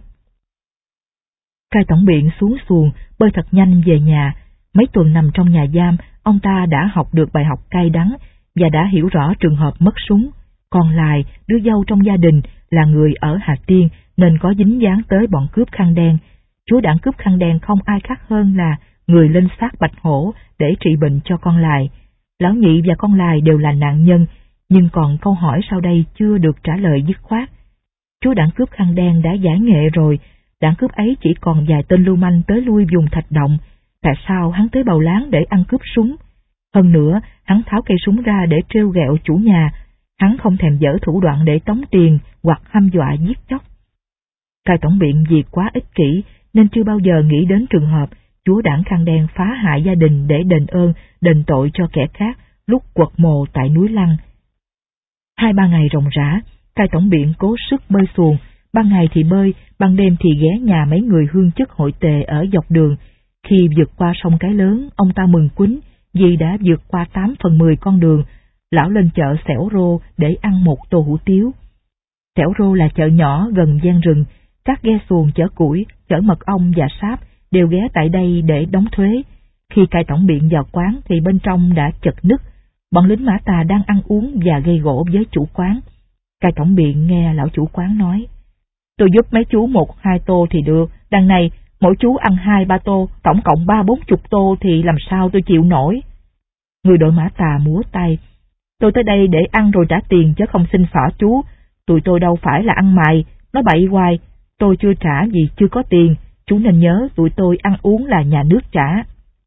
Cai tổng biện xuống xuồng, bơi thật nhanh về nhà. Mấy tuần nằm trong nhà giam, ông ta đã học được bài học cay đắng và đã hiểu rõ trường hợp mất súng. Còn Lài, đứa dâu trong gia đình, là người ở Hà Tiên nên có dính dáng tới bọn cướp khăn đen. Chúa đảng cướp khăn đen không ai khác hơn là người lên xác Bạch Hổ để trị bệnh cho con Lài. Lão Nhị và con Lài đều là nạn nhân, nhưng còn câu hỏi sau đây chưa được trả lời dứt khoát. Chúa đảng cướp khăn đen đã giải nghệ rồi, đảng cướp ấy chỉ còn vài tên lưu manh tới lui vùng Thạch Động. Tại sao hắn tới Bầu Láng để ăn cướp súng? Hơn nữa, hắn tháo cây súng ra để trêu ghẹo chủ nhà. Hắn không thèm dở thủ đoạn để tống tiền hoặc hăm dọa giết chóc. Cai tổng biện vì quá ích kỷ nên chưa bao giờ nghĩ đến trường hợp chúa đảng khăn đen phá hại gia đình để đền ơn, đền tội cho kẻ khác lúc quật mồ tại núi Lăng. 2-3 ngày ròng rã, cai tổng biện cố sức bơi xuồng, ban ngày thì bơi, ban đêm thì ghé nhà mấy người hương chức hội tề ở dọc đường. Khi vượt qua sông Cái Lớn, ông ta mừng quýnh vì đã vượt qua 8/10 con đường. Lão lên chợ Xẻo Rô để ăn một tô hủ tiếu. Xẻo Rô là chợ nhỏ gần gian rừng, các ghe xuồng chở củi, chở mật ong và sáp đều ghé tại đây để đóng thuế. Khi cai tổng biện vào quán thì bên trong đã chật ních, bọn lính Mã Tà đang ăn uống và gây gổ với chủ quán. Cai tổng biện nghe lão chủ quán nói, tôi giúp mấy chú 1-2 tô thì được, đằng này mỗi chú ăn 2-3 tô, tổng cộng 30-40 tô thì làm sao tôi chịu nổi. Người đội Mã Tà múa tay, tôi tới đây để ăn rồi trả tiền chứ không xin xỏ chú, tụi tôi đâu phải là ăn mày, nói bậy hoài, tôi chưa trả vì chưa có tiền, chú nên nhớ tụi tôi ăn uống là nhà nước trả.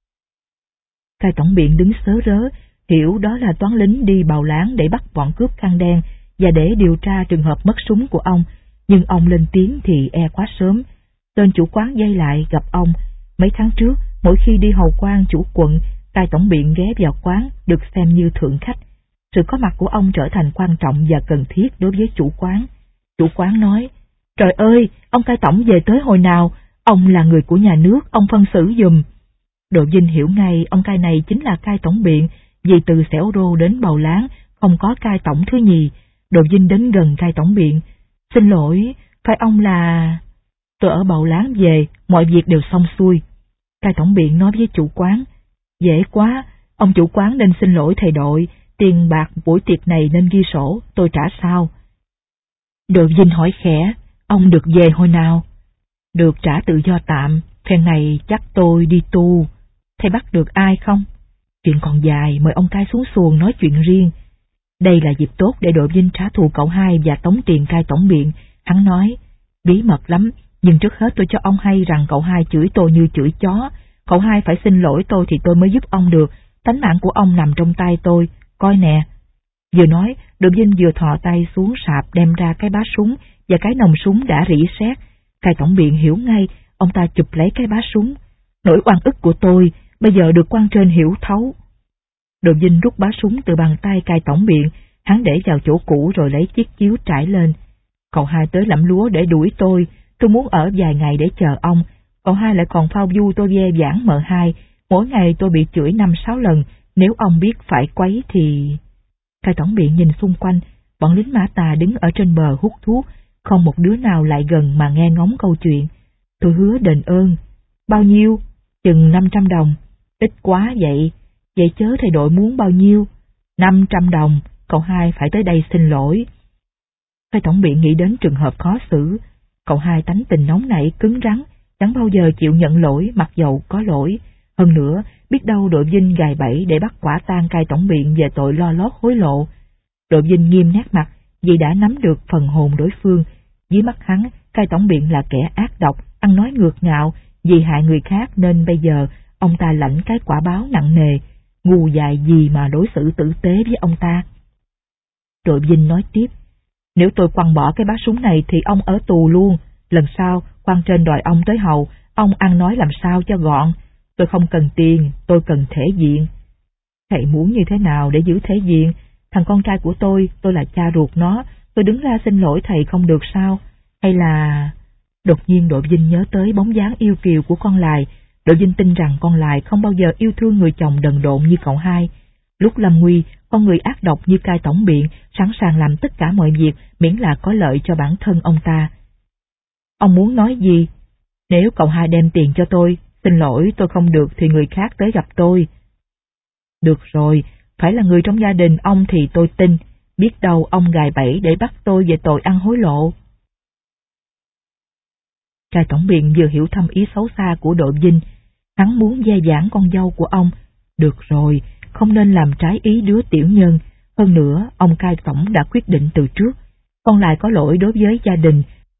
Cai tổng biện đứng sớ rớ, hiểu đó là toán lính đi Bầu Láng để bắt bọn cướp khăn đen và để điều tra trường hợp mất súng của ông, nhưng ông lên tiếng thì e quá sớm. Tên chủ quán dây lại gặp ông. Mấy tháng trước, mỗi khi đi hầu quan chủ quận, cai tổng biện ghé vào quán được xem như thượng khách. Sự có mặt của ông trở thành quan trọng và cần thiết đối với chủ quán. Chủ quán nói, trời ơi, ông cai tổng về tới hồi nào, ông là người của nhà nước, ông phân xử giùm. Đội Vinh hiểu ngay ông cai này chính là cai tổng biện, vì từ Xẻo Rô đến Bầu Láng không có cai tổng thứ nhì. Đội Vinh đến gần cai tổng biện, xin lỗi, phải ông là... Tôi ở Bầu Láng về, mọi việc đều xong xuôi. Cai tổng biện nói với chủ quán, dễ quá, ông chủ quán nên xin lỗi thầy đội, tiền bạc buổi tiệc này nên ghi sổ, tôi trả sao? Đội Vinh hỏi khẽ, ông được về hồi nào? Được trả tự do tạm, phen này chắc tôi đi tu. Thầy bắt được ai không? Chuyện còn dài, mời ông cai xuống xuồng nói chuyện riêng. Đây là dịp tốt để đội Vinh trả thù cậu hai và tống tiền cai tổng biện. Hắn nói, bí mật lắm, nhưng trước hết tôi cho ông hay rằng cậu hai chửi tôi như chửi chó. Cậu hai phải xin lỗi tôi thì tôi mới giúp ông được, tánh mạng của ông nằm trong tay tôi, coi nè. Vừa nói, đội Vinh vừa thò tay xuống sạp đem ra cái bá súng và cái nòng súng đã rỉ sét. Cai tổng biện hiểu ngay, ông ta chụp lấy cái bá súng. Nỗi oan ức của tôi, bây giờ được quan trên hiểu thấu. Đội Vinh rút bá súng từ bàn tay cai tổng biện, hắn để vào chỗ cũ rồi lấy chiếc chiếu trải lên. Cậu hai tới lẫm lúa để đuổi tôi muốn ở vài ngày để chờ ông. Cậu hai lại còn phao du tôi ve vãn M2, mỗi ngày tôi bị chửi 5-6 lần, nếu ông biết phải quấy thì... Cai tổng biện nhìn xung quanh, bọn lính Mã Tà đứng ở trên bờ hút thuốc, không một đứa nào lại gần mà nghe ngóng câu chuyện. Tôi hứa đền ơn. Bao nhiêu? Chừng 500 đồng. Ít quá vậy. Vậy chớ thầy đội muốn bao nhiêu? 500 đồng, cậu hai phải tới đây xin lỗi. Cai tổng biện nghĩ đến trường hợp khó xử. Cậu hai tánh tình nóng nảy cứng rắn, chẳng bao giờ chịu nhận lỗi mặc dầu có lỗi. Hơn nữa, biết đâu đội Vinh gài bẫy để bắt quả tang cai tổng biện về tội lo lót hối lộ. Đội Vinh nghiêm nét mặt vì đã nắm được phần hồn đối phương. Dưới mắt hắn, cai tổng biện là kẻ ác độc, ăn nói ngược ngạo, vì hại người khác nên bây giờ ông ta lãnh cái quả báo nặng nề. Ngu dại gì mà đối xử tử tế với ông ta. Đội Vinh nói tiếp, nếu tôi quăng bỏ cái bá súng này thì ông ở tù luôn. Lần sau, quan trên đòi ông tới hầu, ông ăn nói làm sao cho gọn. Tôi không cần tiền, tôi cần thể diện. Thầy muốn như thế nào để giữ thể diện? Thằng con trai của tôi là cha ruột nó, tôi đứng ra xin lỗi thầy không được sao? Hay là... Đột nhiên Độ Vinh nhớ tới bóng dáng yêu kiều của con Lài. Độ Vinh tin rằng con Lài không bao giờ yêu thương người chồng đần độn như cậu hai. Lúc lâm nguy, con người ác độc như Cai tổng biện sẵn sàng làm tất cả mọi việc miễn là có lợi cho bản thân ông ta. Ông muốn nói gì? Nếu cậu hai đem tiền cho tôi, xin lỗi tôi không được thì người khác tới gặp tôi. Được rồi, phải là người trong gia đình ông thì tôi tin, biết đâu ông gài bẫy để bắt tôi về tội ăn hối lộ. Cai tổng biện vừa hiểu thâm ý xấu xa của Độ Vinh, hắn muốn gia giảng con dâu của ông. Được rồi, không nên làm trái ý đứa tiểu nhân. Hơn nữa, ông Cai tổng đã quyết định từ trước, con lại có lỗi đối với gia đình.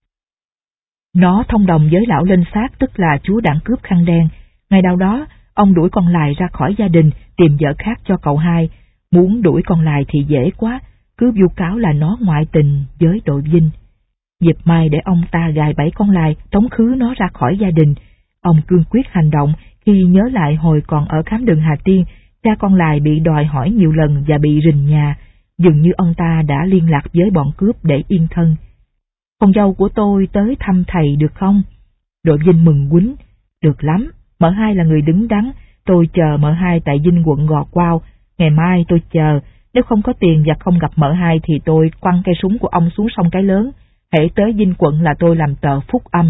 Nó thông đồng với lão Linh Sát, tức là chúa đảng cướp khăn đen. Ngày nào đó, ông đuổi con Lài ra khỏi gia đình, tìm vợ khác cho cậu hai. Muốn đuổi con Lài thì dễ quá, cứ vu cáo là nó ngoại tình với Độ Vinh. Dịp mai để ông ta gài bẫy con Lài, tống khứ nó ra khỏi gia đình. Ông cương quyết hành động khi nhớ lại hồi còn ở khám đường Hà Tiên, cha con Lài bị đòi hỏi nhiều lần và bị rình nhà. Dường như ông ta đã liên lạc với bọn cướp để yên thân. Con dâu của tôi tới thăm thầy được không? Độ Vinh mừng quýnh. Được lắm, mợ hai là người đứng đắn, tôi chờ mợ hai tại Vinh quận Gò Quao. Ngày mai tôi chờ, nếu không có tiền và không gặp mợ hai thì tôi quăng cây súng của ông xuống sông Cái Lớn. Hễ tới Vinh quận là tôi làm tờ phúc âm.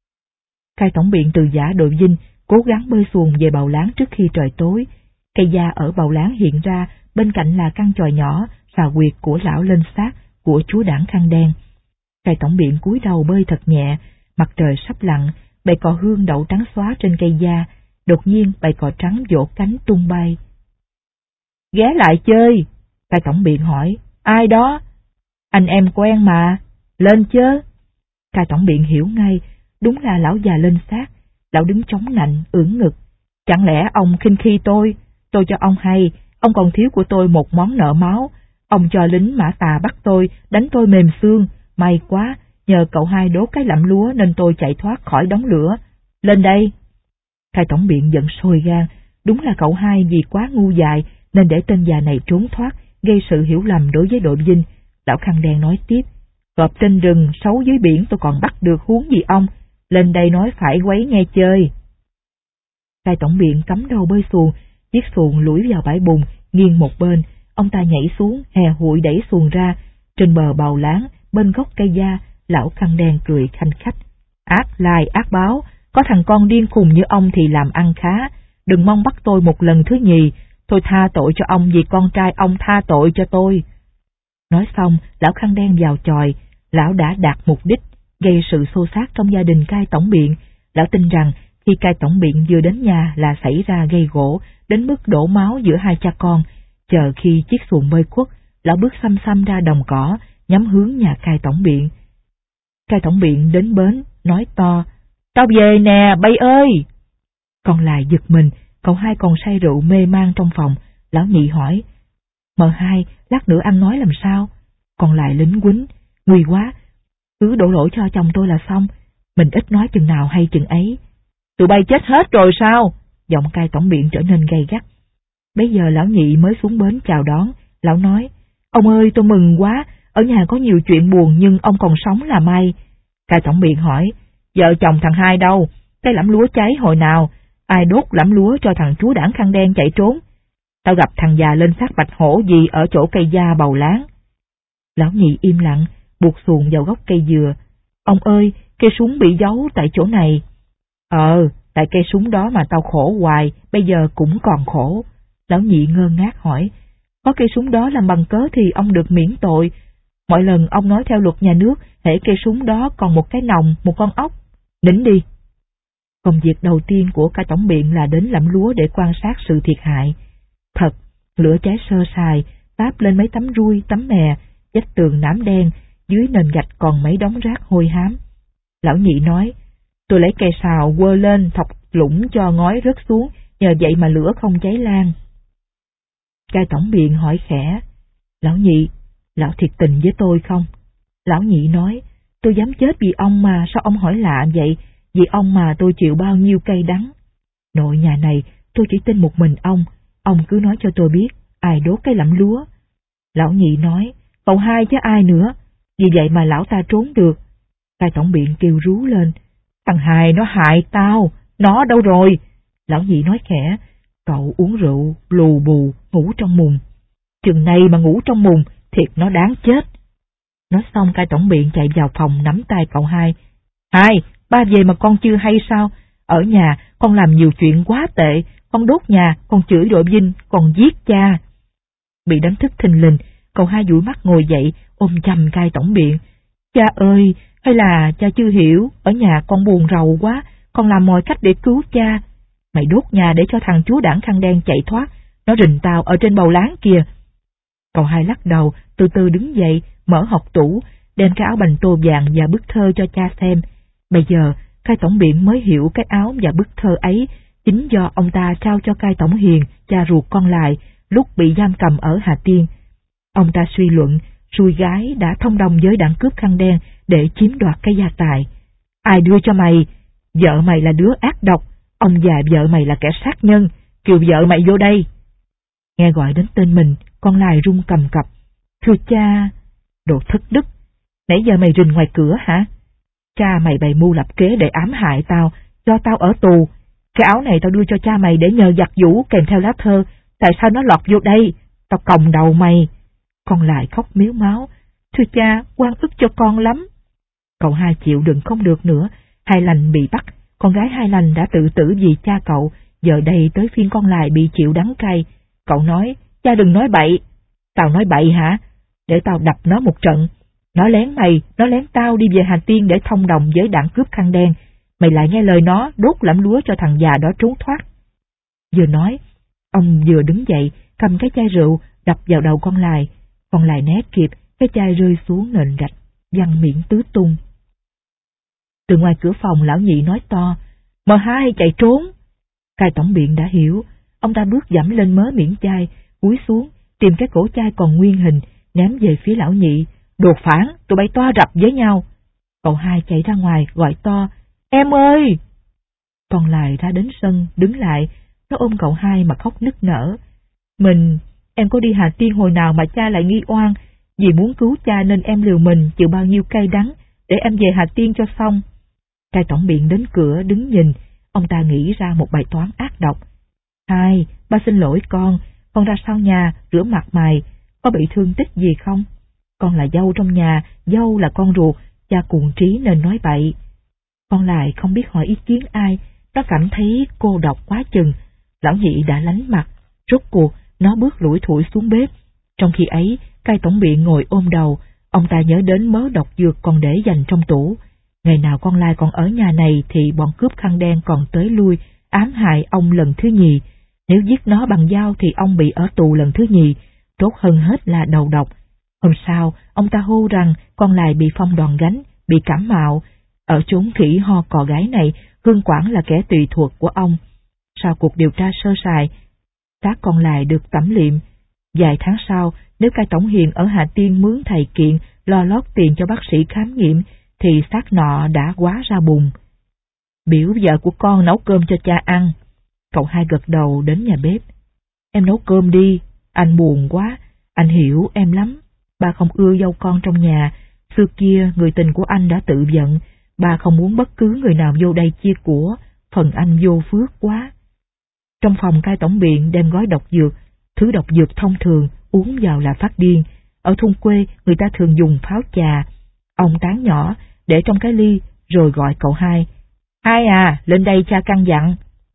Cai tổng biện từ giả Độ Vinh cố gắng bơi xuồng về Bào Láng trước khi trời tối. Cây gia ở Bào Láng hiện ra, bên cạnh là căn chòi nhỏ, xà huyệt của lão Lên Sát, của chúa đảng khăn đen. Cai tổng biện cúi đầu bơi thật nhẹ, mặt trời sắp lặn, bầy cò hương đậu trắng xóa trên cây gia. Đột nhiên bầy cò trắng vỗ cánh tung bay. Ghé lại chơi, Cai tổng biện hỏi. Ai đó? Anh em quen mà, lên chớ. Cai tổng biện hiểu ngay, đúng là lão già Lên Sát. Lão đứng chống nạnh, ưỡn ngực. Chẳng lẽ ông khinh khi tôi cho ông hay, ông còn thiếu của tôi một món nợ máu. Ông cho lính Mã Tà bắt tôi, đánh tôi mềm xương. May quá, nhờ cậu hai đốt cái lẫm lúa nên tôi chạy thoát khỏi đống lửa. Lên đây. Cai tổng biện giận sôi gan, đúng là cậu hai vì quá ngu dại nên để tên già này trốn thoát, gây sự hiểu lầm đối với Độ Vinh. Lão khăn đen nói tiếp. Cọp trên rừng, sấu dưới biển tôi còn bắt được, huống gì ông. Lên đây nói phải quấy nghe chơi. Cai tổng biện cắm đầu bơi xuồng, chiếc xuồng lủi vào bãi bùn, nghiêng một bên. Ông ta nhảy xuống, hè hụi đẩy xuồng ra. Trên bờ Bào Láng, bên gốc cây gia, lão khăn đen cười khanh khách. Ác lai ác báo, có thằng con điên khùng như ông thì làm ăn khá. Đừng mong bắt tôi một lần thứ nhì, tôi tha tội cho ông vì con trai ông tha tội cho tôi. Nói xong, lão khăn đen vào chòi. Lão đã đạt mục đích, gây sự xô xát trong gia đình Cai tổng biện. Lão tin rằng khi Cai tổng biện vừa đến nhà là xảy ra gây gổ, đến mức đổ máu giữa hai cha con. Chờ khi chiếc xuồng bơi khuất, lão bước xăm xăm ra đồng cỏ, nhắm hướng nhà Cai tổng biện. Cai tổng biện đến bến, nói to, tao về nè, bay ơi! Còn lại giật mình, cậu hai còn say rượu mê man trong phòng. Lão nhị hỏi, mợ hai, lát nữa ăn nói làm sao? Còn lại lính quýnh, nguy quá, cứ đổ lỗi cho chồng tôi là xong, mình ít nói chừng nào hay chừng ấy. Tụi bay chết hết rồi sao? Giọng Cai tổng biện trở nên gay gắt. Bây giờ lão nhị mới xuống bến chào đón. Lão nói, ông ơi tôi mừng quá, ở nhà có nhiều chuyện buồn nhưng ông còn sống là may. Cai tổng biện hỏi, vợ chồng thằng hai đâu? Cái lẫm lúa cháy hồi nào? Ai đốt lẫm lúa cho thằng chúa đảng khăn đen chạy trốn? Tao gặp thằng già Lên Sát bạch hổ gì ở chỗ cây gia Bào Láng. Lão nhị im lặng, buộc xuồng vào gốc cây dừa. Ông ơi, cây súng bị giấu tại chỗ này. Tại cây súng đó mà tao khổ hoài, bây giờ cũng còn khổ. Lão nhị ngơ ngác hỏi, có cây súng đó làm bằng cớ thì ông được miễn tội. Mọi lần ông nói theo luật nhà nước, hễ cây súng đó còn một cái nòng, một con ốc. Nín đi. Công việc đầu tiên của Cai tổng biện là đến lẫm lúa để quan sát sự thiệt hại. Thật, lửa cháy sơ sài, táp lên mấy tấm rui, tấm mè, vách tường nám đen, dưới nền gạch còn mấy đống rác hôi hám. Lão nhị nói, tôi lấy cây sào quơ lên thọc lũng cho ngói rớt xuống, nhờ vậy mà lửa không cháy lan. Cai tổng biện hỏi khẽ, lão nhị, lão thiệt tình với tôi không? Lão nhị nói, tôi dám chết vì ông mà, sao ông hỏi lạ vậy? Vì ông mà tôi chịu bao nhiêu cay đắng. Nội nhà này tôi chỉ tin một mình ông Ông cứ nói cho tôi biết, ai đốt cái lẫm lúa? Lão nhị nói, cậu hai chứ ai nữa, vì vậy mà lão ta trốn được. Cai tổng biện kêu rú lên, thằng Hai nó hại tao, nó đâu rồi? Lão nhị nói khẽ, cậu uống rượu, lù bù, ngủ trong mùng. Chừng này mà ngủ trong mùng, thiệt nó đáng chết. Nói xong cai tổng biện chạy vào phòng nắm tay cậu hai. Hai, ba về mà con chưa hay sao? Ở nhà con làm nhiều chuyện quá tệ, con đốt nhà, con chửi đội Vinh, con giết cha. Bị đánh thức thình lình, cậu hai dụi mắt ngồi dậy, ôm chầm cai tổng biện. Cha ơi, hay là cha chưa hiểu, ở nhà con buồn rầu quá, con làm mọi cách để cứu cha. Mày đốt nhà để cho thằng chúa đảng khăn đen chạy thoát, nó rình tao ở trên bầu láng kìa. Cậu hai lắc đầu, từ từ đứng dậy, mở hộc tủ, đem cái áo bành tô vàng và bức thơ cho cha xem. Bây giờ, cai tổng biện mới hiểu cái áo và bức thơ ấy chính do ông ta trao cho cai tổng hiền, cha ruột con lại, lúc bị giam cầm ở Hà Tiên. Ông ta suy luận, xui gái đã thông đồng với đảng cướp khăn đen để chiếm đoạt cái gia tài. Ai đưa cho mày? Vợ mày là đứa ác độc, ông già vợ mày là kẻ sát nhân, kêu vợ mày vô đây. Nghe gọi đến tên mình, con Lai run cầm cập. Thưa cha, đồ thất đức, nãy giờ mày rình ngoài cửa hả? Cha mày bày mưu lập kế để ám hại tao, cho tao ở tù. Cái áo này tao đưa cho cha mày để nhờ giặt giũ kèm theo lá thơ, tại sao nó lọt vô đây? Tao còng đầu mày. Con Lai khóc miếu máu. Thưa cha, oan ức cho con lắm. Cậu hai chịu đựng không được nữa, Hai Lành bị bắt, con gái Hai Lành đã tự tử vì cha cậu, giờ đây tới phiên con Lai bị chịu đắng cay. Cậu nói, cha đừng nói bậy. Tao nói bậy hả? Để tao đập nó một trận. Nó lén mày, nó lén tao đi về Hà Tiên để thông đồng với đảng cướp khăn đen. Mày lại nghe lời nó, đốt lẫm lúa cho thằng già đó trốn thoát. Vừa nói, ông vừa đứng dậy, cầm cái chai rượu, đập vào đầu con Lai. Con Lai né kịp, cái chai rơi xuống nền gạch, văng miệng tứ tung. Từ ngoài cửa phòng lão nhị nói to, M2 chạy trốn. Cai tổng biện đã hiểu, ông ta bước dẫm lên mớ miệng chai, cúi xuống, tìm cái cổ chai còn nguyên hình, ném về phía lão nhị. Đồ phản, tụi bay toa rập với nhau. Cậu hai chạy ra ngoài gọi to, em ơi! Con Lai ra đến sân, đứng lại, nó ôm cậu hai mà khóc nức nở. Em có đi Hà Tiên hồi nào mà cha lại nghi oan, vì muốn cứu cha nên em liều mình chịu bao nhiêu cay đắng để em về Hà Tiên cho xong. Cai tổng biện đến cửa đứng nhìn, ông ta nghĩ ra một bài toán ác độc. Hai, ba xin lỗi con ra sau nhà rửa mặt mày, có bị thương tích gì không? Con là dâu trong nhà, dâu là con ruột, cha cuồng trí nên nói bậy. Con lại không biết hỏi ý kiến ai, nó cảm thấy cô độc quá chừng. Lão nhị đã lánh mặt, rốt cuộc nó bước lủi thủi xuống bếp. Trong khi ấy, cai tổng biện ngồi ôm đầu, ông ta nhớ đến mớ độc dược còn để dành trong tủ. Ngày nào con Lai còn ở nhà này thì bọn cướp khăn đen còn tới lui, ám hại ông lần thứ nhì. Nếu giết nó bằng dao thì ông bị ở tù lần thứ nhì, tốt hơn hết là đầu độc. Hôm sau, ông ta hô rằng con Lai bị phong đòn gánh, bị cảm mạo. Ở chốn khỉ ho cò gái này, Hương Quảng là kẻ tùy thuộc của ông. Sau cuộc điều tra sơ sài, xác con Lai được tẩm liệm. Vài tháng sau, nếu cai tổng hiền ở Hà Tiên mướn thầy kiện lo lót tiền cho bác sĩ khám nghiệm, thì xác nọ đã quá ra bùn. Biểu vợ của con nấu cơm cho cha ăn. Cậu hai gật đầu đến nhà bếp. Em nấu cơm đi, anh buồn quá, anh hiểu em lắm. Ba không ưa dâu con trong nhà, xưa kia người tình của anh đã tự giận, ba không muốn bất cứ người nào vô đây chia của, phần anh vô phước quá. Trong phòng cai tổng biện đem gói độc dược, thứ độc dược thông thường, uống vào là phát điên. Ở thôn quê người ta thường dùng pháo trà. Ông tán nhỏ, để trong cái ly, rồi gọi cậu hai. Hai à, lên đây cha căn dặn.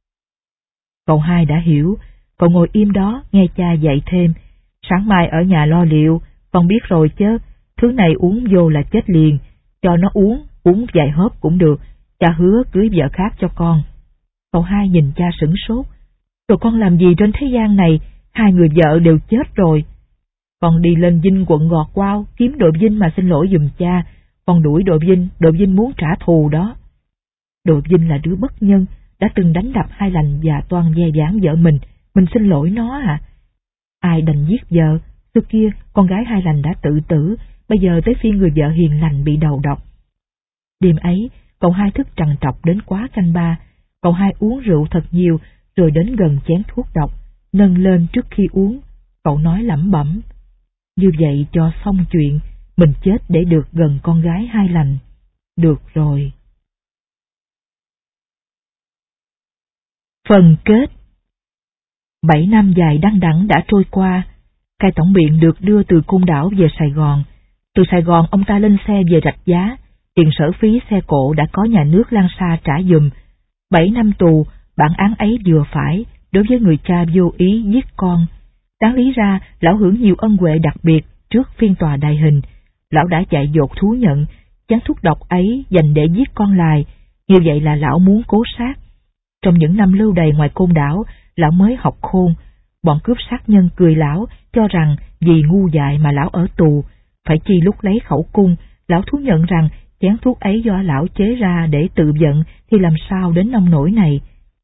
Cậu hai đã hiểu, cậu ngồi im đó nghe cha dạy thêm. Sáng mai ở nhà lo liệu, con biết rồi chứ, thứ này uống vô là chết liền, cho nó uống vài hớp cũng được, cha hứa cưới vợ khác cho con. Cậu hai nhìn cha sửng sốt. Rồi con làm gì trên thế gian này, hai người vợ đều chết rồi. Con đi lên Vinh quận Gò Quao kiếm đội Vinh mà xin lỗi giùm cha, con đuổi đội Vinh muốn trả thù đó. Đội Vinh là đứa bất nhân, đã từng đánh đập Hai Lành và toan ve vãn vợ mình xin lỗi nó à? Ai đành giết vợ, xưa kia con gái Hai Lành đã tự tử, bây giờ tới phiên người vợ hiền lành bị đầu độc. Đêm ấy, cậu hai thức trằn trọc đến quá canh ba, cậu hai uống rượu thật nhiều, rồi đến gần chén thuốc độc. nâng lên trước khi uống. Cậu nói lẩm bẩm, như vậy cho xong chuyện, mình chết để được gần con gái hai lành. Được rồi. Phần kết. 7 năm dài đăng đẵng đã trôi qua. Cai tổng biện được đưa từ Côn Đảo về Sài Gòn. Từ Sài Gòn ông ta lên xe về Rạch Giá. Tiền sở phí xe cộ đã có nhà nước Lan Sa trả giùm. 7 năm tù, bản án ấy vừa phải đối với người cha vô ý giết con. Đáng lý ra, lão hưởng nhiều ân huệ đặc biệt trước phiên tòa đài hình. Lão đã chạy dột thú nhận, chén thuốc độc ấy dành để giết con Lài. Như vậy là lão muốn cố sát. Trong những năm lưu đày ngoài Côn Đảo, lão mới học khôn. Bọn cướp sát nhân cười lão, cho rằng vì ngu dại mà lão ở tù. Phải chi lúc lấy khẩu cung, lão thú nhận rằng chén thuốc ấy do lão chế ra để tự vận thì làm sao đến nông nỗi này.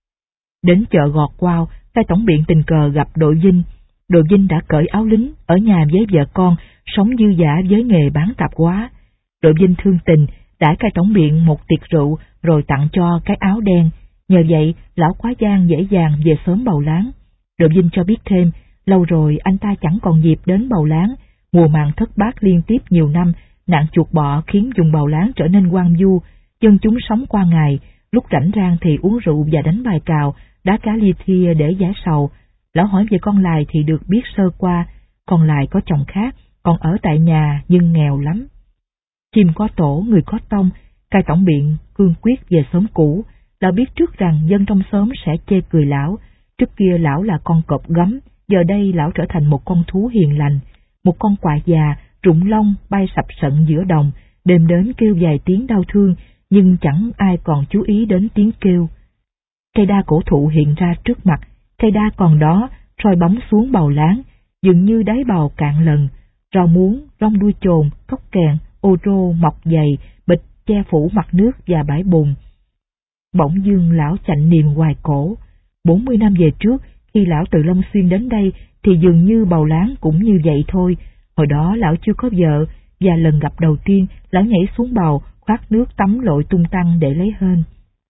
Đến chợ Gọt Quao, cai tổng biện tình cờ gặp Đội Vinh. Đội Vinh đã cởi áo lính, ở nhà với vợ con, sống dư dả với nghề bán tạp hóa. Đội Vinh thương tình, đãi cai tổng biện một tiệc rượu rồi tặng cho cái áo đen. Nhờ vậy, lão quá giang dễ dàng về sớm Bầu Láng. Đội Vinh cho biết thêm, lâu rồi anh ta chẳng còn dịp đến Bầu Láng. Mùa màng thất bát liên tiếp nhiều năm, nạn chuột bọ khiến vùng Bầu Láng trở nên hoang vu. Dân chúng sống qua ngày, lúc rảnh rang thì uống rượu và đánh bài cào, đá cá lia thia để giải sầu. Lão hỏi về con Lài thì được biết sơ qua, con Lài có chồng khác, còn ở tại nhà nhưng nghèo lắm. Chim có tổ, người có tông, cai tổng biện cương quyết về xóm cũ. Lão biết trước rằng dân trong xóm sẽ chê cười lão. Trước kia lão là con cọp gấm, giờ đây lão trở thành một con thú hiền lành, một con quạ già rụng lông bay sập sận giữa đồng, đêm đến kêu vài tiếng đau thương, nhưng chẳng ai còn chú ý đến tiếng kêu. Cây đa cổ thụ hiện ra trước mặt, cây đa còn đó, soi bóng xuống Bầu Láng, dường như đáy bầu cạn lần. Rau muống, rong đuôi chồn, cốc kèn, ô rô mọc dày, bịch che phủ mặt nước và bãi bùn. Bỗng dưng lão chạnh niềm hoài cổ. 40 năm về trước, khi lão từ Long Xuyên đến đây, thì dường như Bầu Láng cũng như vậy thôi. Hồi đó lão chưa có vợ, và lần gặp đầu tiên, lão nhảy xuống bầu, khoát nước tắm lội tung tăng để lấy hên.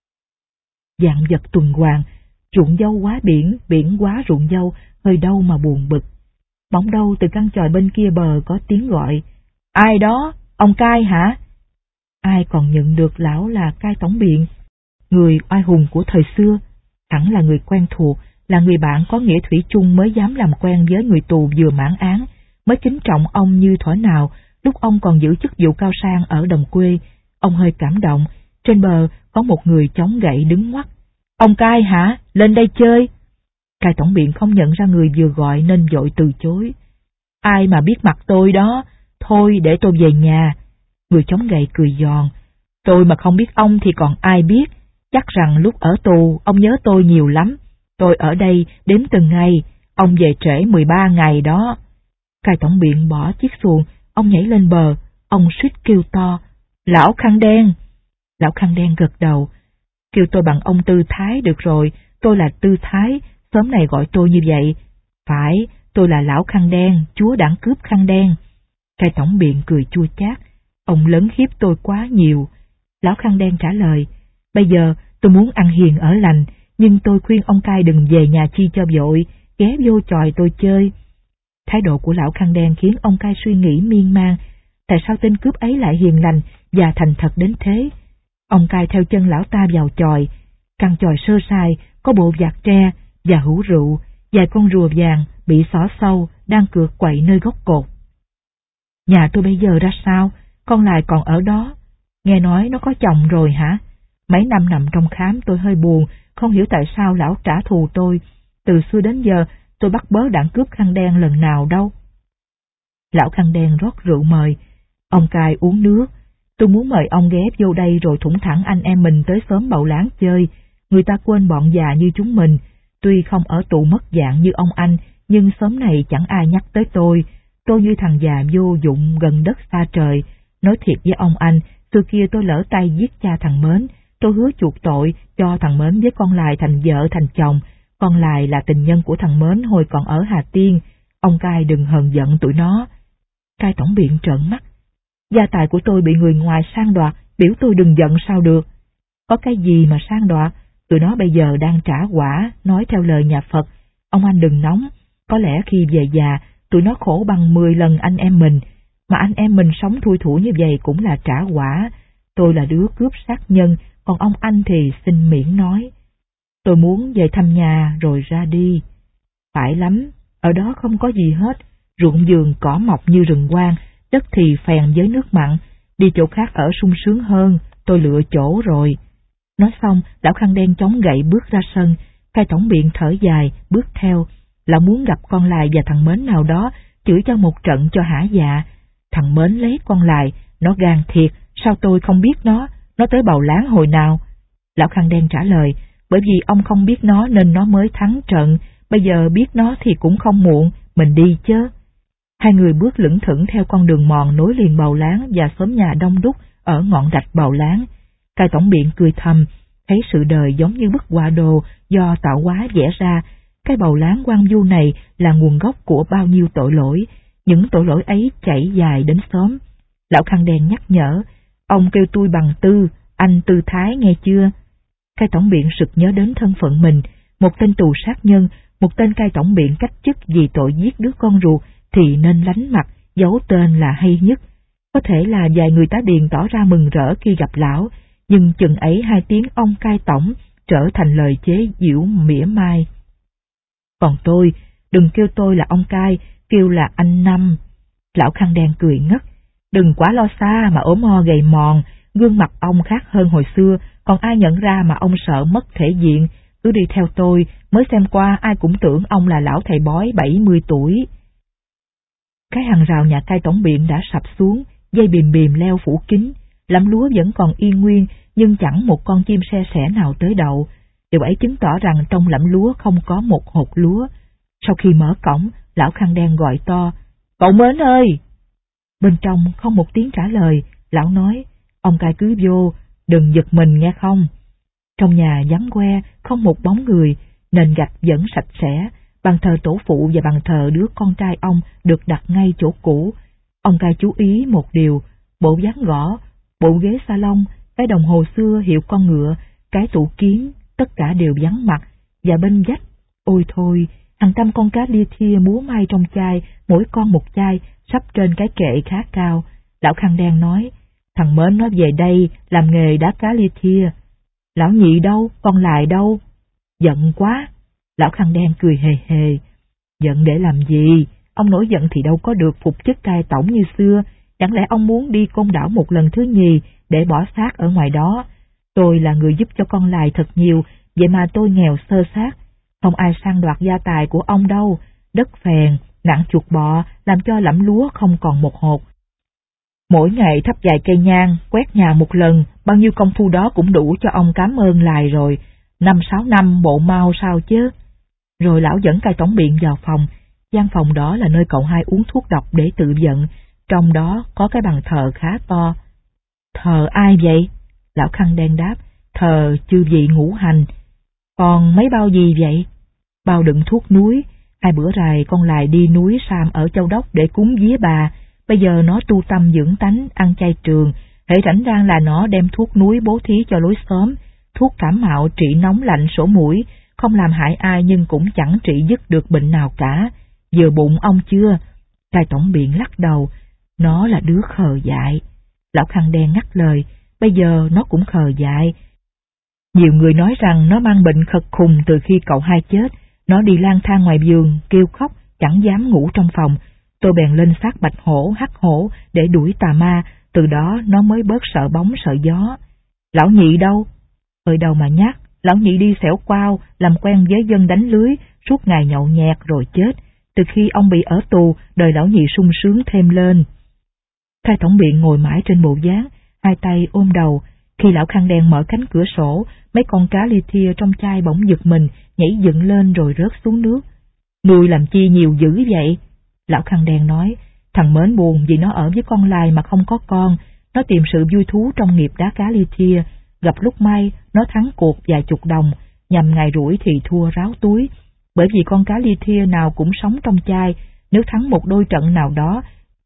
Vạn vật tuần hoàn, ruộng dâu quá biển, biển quá ruộng dâu, hơi đâu mà buồn bực. Bỗng đâu từ căn chòi bên kia bờ có tiếng gọi, ai đó, ông Cai hả? Ai còn nhận được lão là cai tổng biện, người oai hùng của thời xưa, hẳn là người quen thuộc, là người bạn có nghĩa thủy chung mới dám làm quen với người tù vừa mãn án, mới kính trọng ông như thuở nào lúc ông còn giữ chức vụ cao sang ở đồng quê. Ông hơi cảm động, trên bờ có một người chống gậy đứng ngoắt. Ông Cai hả? Lên đây chơi. Cai tổng biện không nhận ra người vừa gọi nên vội từ chối. Ai mà biết mặt tôi đó, thôi để tôi về nhà. Người chống gậy cười giòn. Tôi mà không biết ông thì còn ai biết, chắc rằng lúc ở tù ông nhớ tôi nhiều lắm. Tôi ở đây đếm từng ngày, ông về trễ 13 ngày đó. Cai tổng biện bỏ chiếc xuồng, ông nhảy lên bờ, ông suýt kêu to, lão khăn đen. Lão khăn đen gật đầu, kêu tôi bằng ông Tư Thái được rồi, tôi là Tư Thái, xóm này gọi tôi như vậy. Phải, tôi là lão khăn đen, chúa đảng cướp khăn đen. Cai tổng biện cười chua chát, ông lấn hiếp tôi quá nhiều. Lão khăn đen trả lời, bây giờ tôi muốn ăn hiền ở lành, nhưng tôi khuyên ông Cai đừng về nhà chi cho vội, ghé vô chòi tôi chơi. Thái độ của lão khăn đen khiến ông Cai suy nghĩ miên man, tại sao tên cướp ấy lại hiền lành và thành thật đến thế? Ông Cai theo chân lão ta vào chòi, căn chòi sơ sài, có bộ vạc tre và hũ rượu, vài con rùa vàng bị xỏ sâu đang cược quậy nơi gốc cột. Nhà tôi bây giờ ra sao? Con Lài còn ở đó. Nghe nói nó có chồng rồi hả? Mấy năm nằm trong khám tôi hơi buồn, không hiểu tại sao lão trả thù tôi. Từ xưa đến giờ tôi bắt bớ đảng cướp khăn đen lần nào đâu. Lão khăn đen rót rượu mời. Ông Cai uống nước. Tôi muốn mời ông ghé vô đây rồi thủng thẳng anh em mình tới xóm Bầu Láng chơi. Người ta quên bọn già như chúng mình. Tuy không ở tù mất dạng như ông anh, nhưng xóm này chẳng ai nhắc tới tôi. Tôi như thằng già vô dụng gần đất xa trời. Nói thiệt với ông anh, xưa kia tôi lỡ tay giết cha thằng Mến. Tôi hứa chuộc tội cho thằng Mến với con Lài thành vợ thành chồng. Con Lài là tình nhân của thằng Mến hồi còn ở Hà Tiên. Ông Cai đừng hờn giận tụi nó. Cai tổng biện trợn mắt. Gia tài của tôi bị người ngoài sang đoạt, biểu tôi đừng giận sao được. Có cái gì mà sang đoạt, tụi nó bây giờ đang trả quả, nói theo lời nhà Phật. Ông anh đừng nóng, có lẽ khi về già, tụi nó khổ bằng 10 lần anh em mình, mà anh em mình sống thui thủi như vậy cũng là trả quả. Tôi là đứa cướp sát nhân, còn ông anh thì xin miễn nói. Tôi muốn về thăm nhà rồi ra đi. Phải lắm, ở đó không có gì hết, ruộng vườn cỏ mọc như rừng hoang, đất thì phèn với nước mặn, đi chỗ khác ở sung sướng hơn, tôi lựa chỗ rồi. Nói xong, lão khăn đen chống gậy bước ra sân, Cai tổng biện thở dài, bước theo. Lão muốn gặp con Lài và thằng Mến nào đó, chửi cho một trận cho hả dạ. Thằng Mến lấy con Lài, nó gan thiệt, sao tôi không biết nó tới Bầu Láng hồi nào? Lão khăn đen trả lời, bởi vì ông không biết nó nên nó mới thắng trận, bây giờ biết nó thì cũng không muộn, mình đi chứ. Hai người bước lững thững theo con đường mòn nối liền Bầu Láng và xóm nhà đông đúc ở ngọn rạch Bầu Láng. Cai tổng biện cười thầm, thấy sự đời giống như bức họa đồ do tạo hóa vẽ ra. Cái Bầu Láng hoang vu này là nguồn gốc của bao nhiêu tội lỗi, những tội lỗi ấy chảy dài đến xóm. Lão khăn đen nhắc nhở, ông kêu tôi bằng Tư, anh Tư Thái nghe chưa? Cai tổng biện sực nhớ đến thân phận mình, một tên tù sát nhân, một tên cai tổng biện cách chức vì tội giết đứa con ruột thì nên lánh mặt, giấu tên là hay nhất. Có thể là vài người tá điền tỏ ra mừng rỡ khi gặp lão, nhưng chừng ấy hai tiếng ông cai tổng trở thành lời chế giễu mỉa mai. Còn tôi, đừng kêu tôi là ông cai, kêu là anh Năm. Lão khăn đen cười ngất, đừng quá lo xa mà ốm o gầy mòn, gương mặt ông khác hơn hồi xưa, còn ai nhận ra mà ông sợ mất thể diện, cứ đi theo tôi, mới xem qua ai cũng tưởng ông là lão thầy bói 70 tuổi. Cái hàng rào nhà cai tổng biện đã sập xuống, dây bìm bìm leo phủ kín, lẫm lúa vẫn còn yên nguyên, nhưng chẳng một con chim se sẻ nào tới đậu. Điều ấy chứng tỏ rằng trong lẫm lúa không có một hột lúa. Sau khi mở cổng, lão khăn đen gọi to, cậu Mến ơi! Bên trong không một tiếng trả lời, lão nói, ông cai cứ vô, đừng giật mình nghe không. Trong nhà vắng que, không một bóng người, nền gạch vẫn sạch sẽ, bàn thờ tổ phụ và bàn thờ đứa con trai ông được đặt ngay chỗ cũ. Ông cai chú ý một điều, bộ ván gõ, bộ ghế salon, cái đồng hồ xưa hiệu con ngựa, cái tủ kiến, tất cả đều vắng mặt, và bên vách, ôi thôi, hàng trăm con cá lia thia múa may trong chai, mỗi con một chai, sắp trên cái kệ khá cao. Lão khăn đen nói, thằng Mến nó về đây làm nghề đá cá lia thia. Lão nhị đâu, con Lài đâu? Giận quá. Lão khăn đen cười hề hề. Giận để làm gì? Ông nổi giận thì đâu có được phục chức cai tổng như xưa. Chẳng lẽ ông muốn đi Côn Đảo một lần thứ nhì để bỏ xác ở ngoài đó? Tôi là người giúp cho con Lài thật nhiều, vậy mà tôi nghèo sơ xác. Không ai sang đoạt gia tài của ông đâu. Đất phèn, nặng chuột bọ, làm cho lẫm lúa không còn một hột. Mỗi ngày thắp vài cây nhang, quét nhà một lần, bao nhiêu công phu đó cũng đủ cho ông cảm ơn Lài rồi. 5-6 năm bộ mau sao chứ. Rồi lão dẫn cai tổng biện vào phòng. Gian phòng đó là nơi cậu hai uống thuốc độc để tự vận. Trong đó có cái bàn thờ khá to. Thờ ai vậy? Lão khăn đen đáp, thờ chư vị ngũ hành. Còn mấy bao gì vậy? Bao đựng thuốc núi. 2 bữa rày con Lài đi núi Sam ở Châu Đốc để cúng vía bà. Bây giờ nó tu tâm dưỡng tánh, ăn chay trường. Hễ rảnh rang là nó đem thuốc núi bố thí cho lối xóm. Thuốc cảm mạo trị nóng lạnh sổ mũi, không làm hại ai nhưng cũng chẳng trị dứt được bệnh nào cả. Vừa bụng ông chưa? Cai tổng biện lắc đầu, nó là đứa khờ dại. Lão khăn đen ngắt lời, bây giờ nó cũng khờ dại. Nhiều người nói rằng nó mang bệnh khật khùng từ khi cậu hai chết. Nó đi lang thang ngoài vườn, kêu khóc, chẳng dám ngủ trong phòng. Tôi bèn lên xác bạch hổ, hắc hổ để đuổi tà ma, từ đó nó mới bớt sợ bóng sợ gió. Lão nhị đâu? Ở đâu mà nhắc, lão nhị đi xẻo quao, làm quen với dân đánh lưới, suốt ngày nhậu nhẹt rồi chết. Từ khi ông bị ở tù, đời lão nhị sung sướng thêm lên. Cai tổng biện ngồi mãi trên bộ ván, hai tay ôm đầu. Khi lão khăn đen mở cánh cửa sổ, mấy con cá lia thia trong chai bỗng giật mình, nhảy dựng lên rồi rớt xuống nước. Nuôi làm chi nhiều dữ vậy? Lão khăn đen nói, thằng Mến buồn vì nó ở với con Lài mà không có con. Nó tìm sự vui thú trong nghiệp đá cá lia thia. Gặp lúc may, nó thắng cuộc vài chục đồng, nhằm ngày rủi thì thua ráo túi. Bởi vì con cá lia thia nào cũng sống trong chai, nếu thắng một đôi trận nào đó,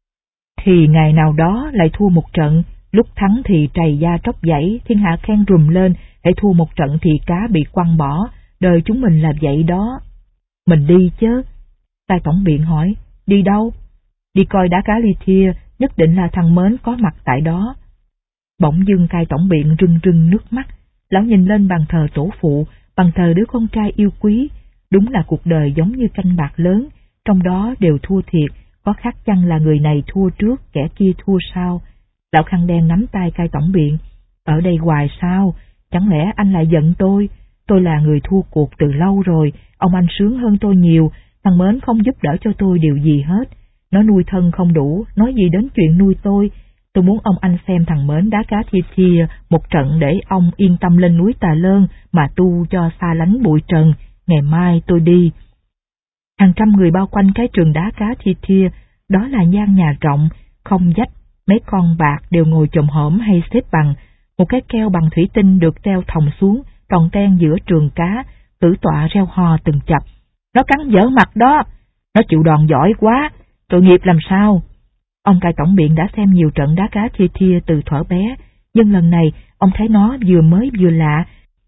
thì ngày nào đó lại thua một trận. Lúc thắng thì trầy da tróc dãy, thiên hạ khen rùm lên, hễ thua một trận thì cá bị quăng bỏ. Đời chúng mình là vậy đó. Mình đi chứ. Cai tổng biện hỏi, đi đâu? Đi coi đá cá Lithia, nhất định là thằng Mến có mặt tại đó. Bỗng dưng cai tổng biện rưng rưng nước mắt, lão nhìn lên bàn thờ tổ phụ, bàn thờ đứa con trai yêu quý. Đúng là cuộc đời giống như canh bạc lớn, trong đó đều thua thiệt, có khác chăng là người này thua trước, kẻ kia thua sau. Lão khăn đen nắm tay cai tổng biện, ở đây hoài sao, chẳng lẽ anh lại giận tôi là người thua cuộc từ lâu rồi, ông anh sướng hơn tôi nhiều, thằng Mến không giúp đỡ cho tôi điều gì hết, nó nuôi thân không đủ, nói gì đến chuyện nuôi tôi muốn ông anh xem thằng Mến đá cá Thia một trận để ông yên tâm lên núi Tà Lơn mà tu cho xa lánh bụi trần, ngày mai tôi đi. Hàng trăm người bao quanh cái trường đá cá Thia, đó là gian nhà rộng, không dách, mấy con bạc đều ngồi chồm hổm hay xếp bằng, một cái keo bằng thủy tinh được treo thòng xuống, tròn ten giữa trường cá, tử tọa reo hò từng chập. Nó cắn dở mặt đó, nó chịu đòn giỏi quá, tội nghiệp làm sao. Ông cai tổng biện đã xem nhiều trận đá cá Thia từ thuở bé, nhưng lần này ông thấy nó vừa mới vừa lạ.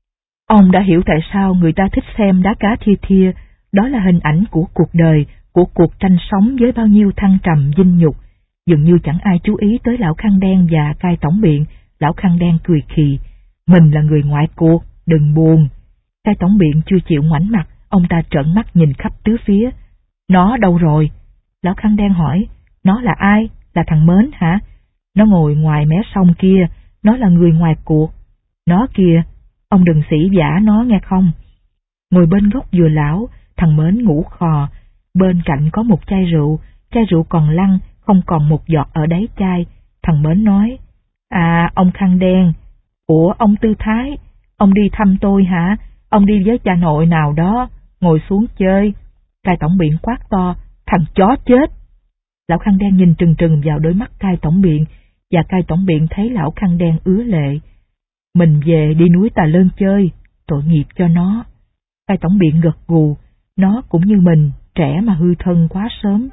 Ông đã hiểu tại sao người ta thích xem đá cá Thia, đó là hình ảnh của cuộc đời, của cuộc tranh sống với bao nhiêu thăng trầm vinh nhục. Dường như chẳng ai chú ý tới lão khăn đen và cai tổng biện. Lão khăn đen cười khì, mình là người ngoại cuộc, đừng buồn. Cai tổng biện chưa chịu ngoảnh mặt, ông ta trợn mắt nhìn khắp tứ phía. Nó đâu rồi? Lão khăn đen hỏi, nó là ai? Là thằng Mến hả? Nó ngồi ngoài mé sông kia, nó là người ngoài cuộc. Nó kìa, ông đừng sỉ vả nó nghe không? Ngồi bên góc dừa lão, thằng Mến ngủ khò, bên cạnh có một chai rượu còn lăn, không còn một giọt ở đáy chai. Thằng Mến nói, à, ông khăn đen, ủa ông Tư Thái, ông đi thăm tôi hả? Ông đi với cha nội nào đó, ngồi xuống chơi. Cai tổng biện quát to, thằng chó chết. Lão khăn đen nhìn trừng trừng vào đôi mắt cai tổng biện, và cai tổng biện thấy lão khăn đen ứa lệ. Mình về đi núi Tà Lơn chơi, tội nghiệp cho nó. Cai tổng biện gật gù, nó cũng như mình, trẻ mà hư thân quá sớm.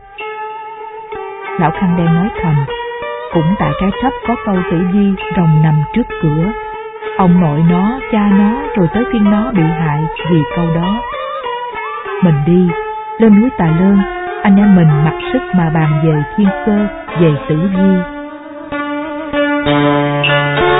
Lão khăn đen nói thầm, cũng tại cái sắp có câu tử vi rồng nằm trước cửa. Ông nội nó, cha nó, rồi tới phiên nó bị hại vì câu đó. Mình đi, lên núi Tà Lơn, anh em mình mặc sức mà bàn về thiên cơ, về tử vi.